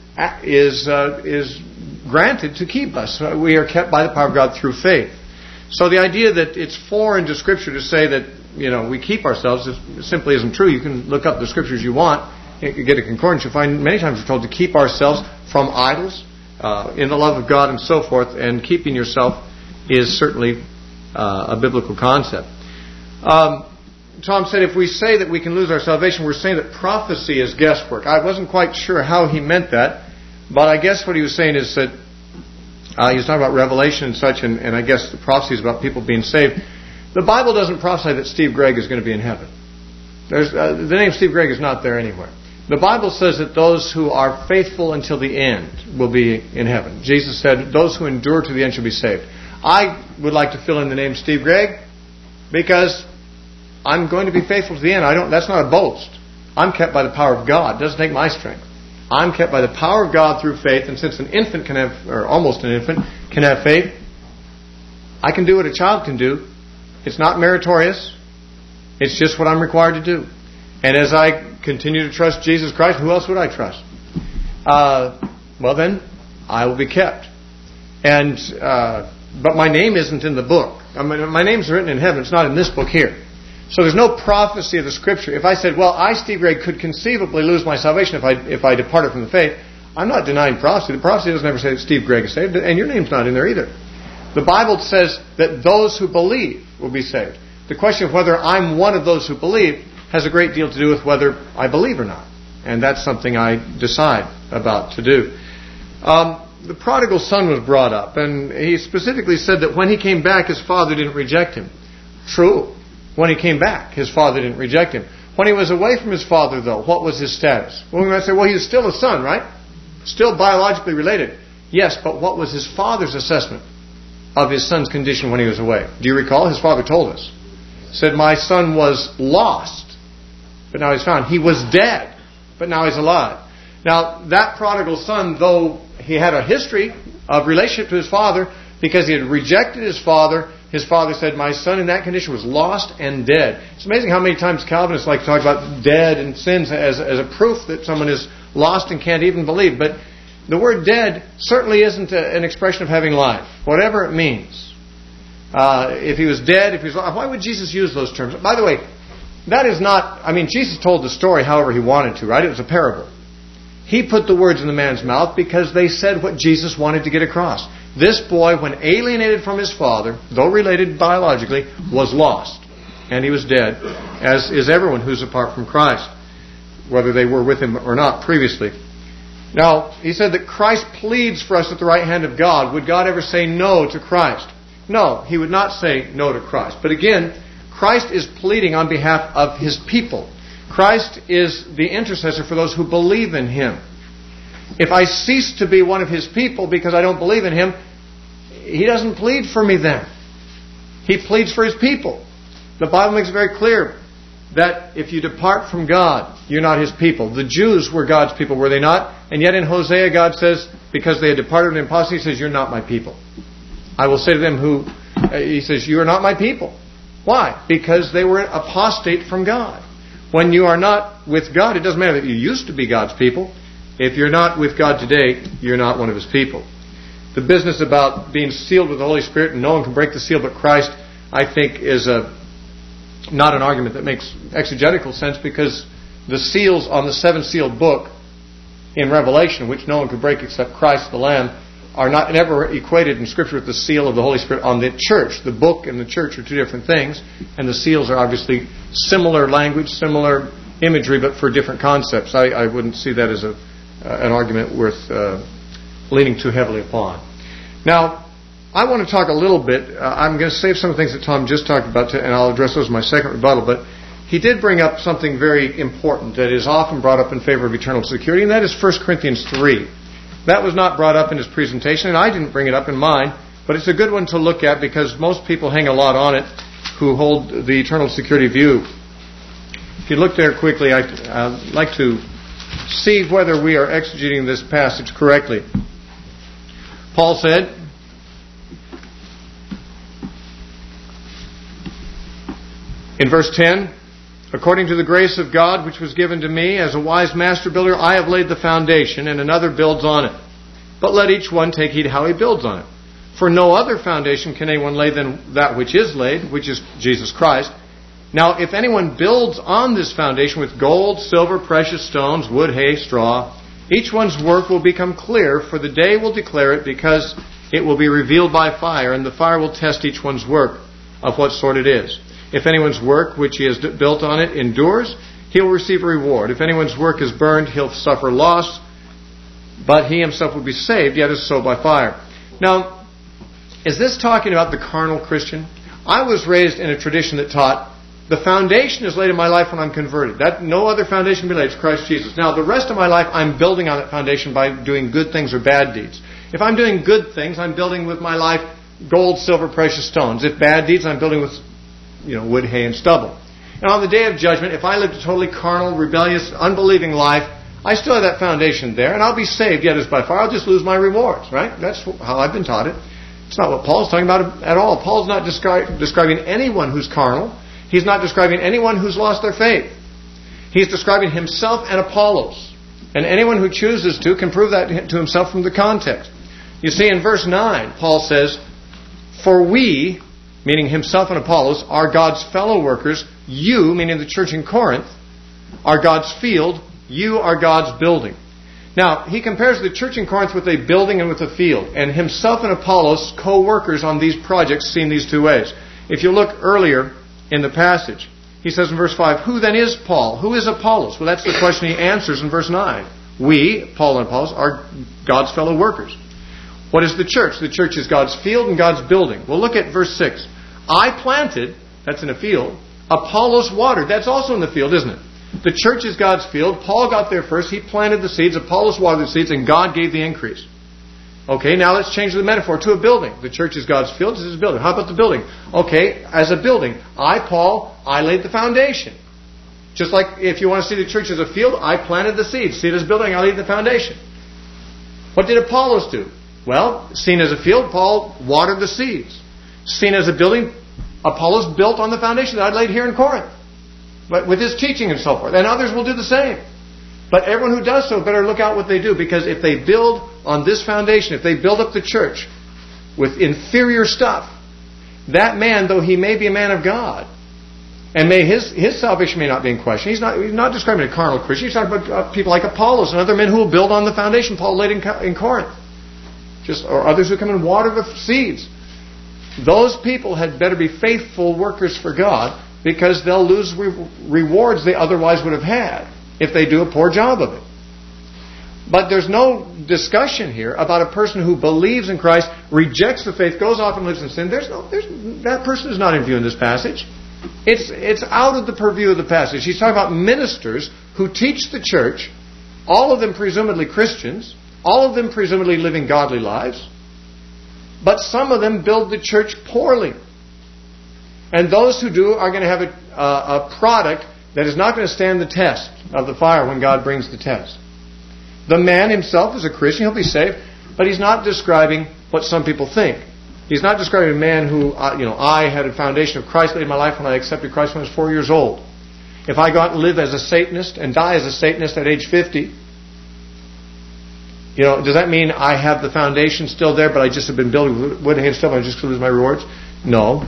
granted to keep us. We are kept by the power of God through faith. So the idea that it's foreign to Scripture to say that, we keep ourselves simply isn't true. You can look up the Scriptures you want. You can get a concordance. You'll find many times we're told to keep ourselves from idols, in the love of God and so forth, and keeping yourself is certainly a biblical concept. Tom said if we say that we can lose our salvation, we're saying that prophecy is guesswork. I wasn't quite sure how he meant that, but I guess what he was saying is that he was talking about revelation and such, and I guess the prophecy is about people being saved. The Bible doesn't prophesy that Steve Gregg is going to be in heaven. The name Steve Gregg is not there anywhere. The Bible says that those who are faithful until the end will be in heaven. Jesus said, those who endure to the end shall be saved. I would like to fill in the name Steve Gregg because I'm going to be faithful to the end. That's not a boast. I'm kept by the power of God. It doesn't take my strength. I'm kept by the power of God through faith, and since an infant can have, or almost an infant, can have faith, I can do what a child can do. It's not meritorious. It's just what I'm required to do. And as I continue to trust Jesus Christ, who else would I trust? Well then, I will be kept. And but my name isn't in the book. My name's written in heaven. It's not in this book here. So there's no prophecy of the Scripture. If I said, well, I, Steve Gregg, could conceivably lose my salvation if I departed from the faith, I'm not denying prophecy. The prophecy doesn't ever say that Steve Gregg is saved, and your name's not in there either. The Bible says that those who believe will be saved. The question of whether I'm one of those who believe has a great deal to do with whether I believe or not. And that's something I decide about to do. The prodigal son was brought up, and he specifically said that when he came back, his father didn't reject him. True. When he came back, his father didn't reject him. When he was away from his father, though, what was his status? Well, we might say, well, he was still a son, right? Still biologically related. Yes, but what was his father's assessment of his son's condition when he was away? Do you recall? His father told us. He said, my son was lost, but now he's found. He was dead, but now he's alive. Now, that prodigal son, though he had a history of relationship to his father, because he had rejected his father said, my son in that condition was lost and dead. It's amazing how many times Calvinists like to talk about dead and sins as a proof that someone is lost and can't even believe. But the word dead certainly isn't an expression of having life, whatever it means. If he was dead, if he was lost, why would Jesus use those terms? By the way, that is not, Jesus told the story however he wanted to, right? It was a parable. He put the words in the man's mouth because they said what Jesus wanted to get across. This boy, when alienated from his father, though related biologically, was lost. And he was dead, as is everyone who's apart from Christ, whether they were with him or not previously. Now, he said that Christ pleads for us at the right hand of God. Would God ever say no to Christ? No, he would not say no to Christ. But again, Christ is pleading on behalf of his people. Christ is the intercessor for those who believe in him. If I cease to be one of his people because I don't believe in him, he doesn't plead for me then. He pleads for his people. The Bible makes it very clear that if you depart from God, you're not his people. The Jews were God's people, were they not? And yet in Hosea, God says, because they had departed in apostasy, he says, you're not my people. I will say to them he says, you are not my people. Why? Because they were apostate from God. When you are not with God, it doesn't matter that you used to be God's people. If you're not with God today, you're not one of His people. The business about being sealed with the Holy Spirit and no one can break the seal but Christ, I think, is not an argument that makes exegetical sense, because the seals on the seven-sealed book in Revelation, which no one could break except Christ the Lamb, are not never equated in Scripture with the seal of the Holy Spirit on the church. The book and the church are two different things, and the seals are obviously similar language, similar imagery, but for different concepts. I wouldn't see that as an argument worth leaning too heavily upon. Now, I want to talk a little bit. I'm going to save some of the things that Tom just talked about, and I'll address those in my second rebuttal, but he did bring up something very important that is often brought up in favor of eternal security, and that is 1 Corinthians 3. That was not brought up in his presentation, and I didn't bring it up in mine, but it's a good one to look at because most people hang a lot on it who hold the eternal security view. If you look there quickly, I'd like to see whether we are exegeting this passage correctly. Paul said, in verse 10, according to the grace of God which was given to me, as a wise master builder, I have laid the foundation, and another builds on it. But let each one take heed how he builds on it. For no other foundation can anyone lay than that which is laid, which is Jesus Christ. Now, if anyone builds on this foundation with gold, silver, precious stones, wood, hay, straw, each one's work will become clear, for the day will declare it, because it will be revealed by fire, and the fire will test each one's work of what sort it is. If anyone's work which he has built on it endures, he will receive a reward. If anyone's work is burned, he'll suffer loss, but he himself will be saved, yet is so by fire. Now, is this talking about the carnal Christian? I was raised in a tradition that taught the foundation is laid in my life when I'm converted. That no other foundation can be laid. It's Christ Jesus. Now, the rest of my life, I'm building on that foundation by doing good things or bad deeds. If I'm doing good things, I'm building with my life gold, silver, precious stones. If bad deeds, I'm building with wood, hay, and stubble. And on the day of judgment, if I lived a totally carnal, rebellious, unbelieving life, I still have that foundation there, and I'll be saved, yet as by fire. I'll just lose my rewards, right? That's how I've been taught it. It's not what Paul's talking about at all. Paul's not describing anyone who's carnal. He's not describing anyone who's lost their faith. He's describing himself and Apollos. And anyone who chooses to can prove that to himself from the context. You see, in verse 9, Paul says, for we, meaning himself and Apollos, are God's fellow workers. You, meaning the church in Corinth, are God's field. You are God's building. Now, he compares the church in Corinth with a building and with a field. And himself and Apollos, co-workers on these projects, seen these two ways. If you look earlier in the passage, he says in verse 5, who then is Paul? Who is Apollos? Well, that's the question he answers in verse 9. We, Paul and Apollos, are God's fellow workers. What is the church? The church is God's field and God's building. Well, look at verse 6. I planted, that's in a field. Apollos watered, that's also in the field, isn't it? The church is God's field. Paul got there first. He planted the seeds. Apollos watered the seeds, and God gave the increase. Okay, now let's change the metaphor to a building. The church is God's field. This is a building. How about the building? Okay, as a building, Paul, laid the foundation. Just like if you want to see the church as a field, I planted the seeds. See it as a building, I laid the foundation. What did Apollos do? Well, seen as a field, Paul watered the seeds. Seen as a building, Apollos built on the foundation that I laid here in Corinth. But with his teaching and so forth. And others will do the same. But everyone who does so better look out what they do, because if they build on this foundation, if they build up the church with inferior stuff, that man, though he may be a man of God, and may his salvation may not be in question, he's not describing a carnal Christian, he's talking about people like Apollos and other men who will build on the foundation Paul laid in Corinth. Or others who come and water the seeds. Those people had better be faithful workers for God, because they'll lose rewards they otherwise would have had if they do a poor job of it. But there's no discussion here about a person who believes in Christ, rejects the faith, goes off and lives in sin. That person is not in view in this passage. It's out of the purview of the passage. He's talking about ministers who teach the church, all of them presumably Christians, all of them presumably living godly lives, but some of them build the church poorly. And those who do are going to have a product that is not going to stand the test of the fire when God brings the test. The man himself is a Christian, he'll be saved, but he's not describing what some people think. He's not describing a man who, I had a foundation of Christ laid in my life when I accepted Christ when I was 4 years old. If I go out and live as a Satanist and die as a Satanist at age 50, Does that mean I have the foundation still there, but I just have been building wood and stuff and I just lose my rewards? No.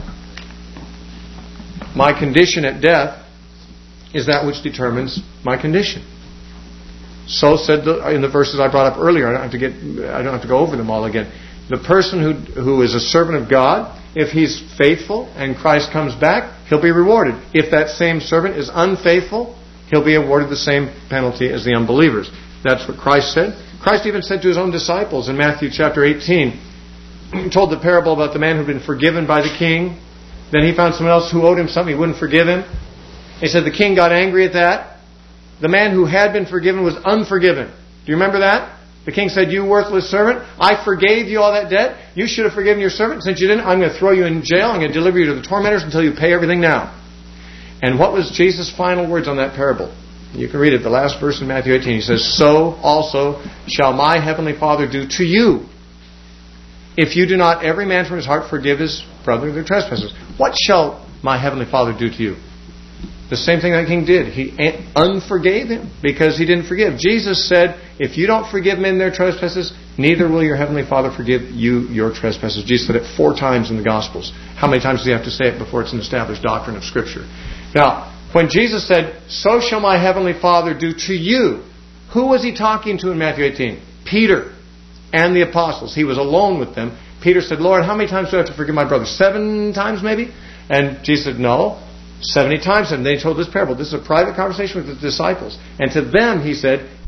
My condition at death is that which determines my condition. So said in the verses I brought up earlier. I don't have to go over them all again. The person who is a servant of God, if he's faithful and Christ comes back, he'll be rewarded. If that same servant is unfaithful, he'll be awarded the same penalty as the unbelievers. That's what Christ said. Christ even said to his own disciples in Matthew chapter 18, he told the parable about the man who had been forgiven by the king. Then he found someone else who owed him something, he wouldn't forgive him. He said the king got angry at that. The man who had been forgiven was unforgiven. Do you remember that? The king said, you worthless servant, I forgave you all that debt. You should have forgiven your servant. Since you didn't, I'm going to throw you in jail. I'm going to deliver you to the tormentors until you pay everything now. And what was Jesus' final words on that parable? You can read it, the last verse in Matthew 18. He says, so also shall my heavenly Father do to you, if you do not every man from his heart forgive his brother their trespasses. What shall my heavenly Father do to you? The same thing that king did. He unforgave him because he didn't forgive. Jesus said, if you don't forgive men their trespasses, neither will your heavenly Father forgive you your trespasses. Jesus said it 4 times in the Gospels. How many times does he have to say it before it's an established doctrine of Scripture? Now, when Jesus said, so shall my heavenly Father do to you, who was he talking to in Matthew 18? Peter and the apostles. He was alone with them. Peter said, Lord, how many times do I have to forgive my brother? 7 times maybe? And Jesus said, no, 70 times. And they told this parable. This is a private conversation with the disciples. And to them he said,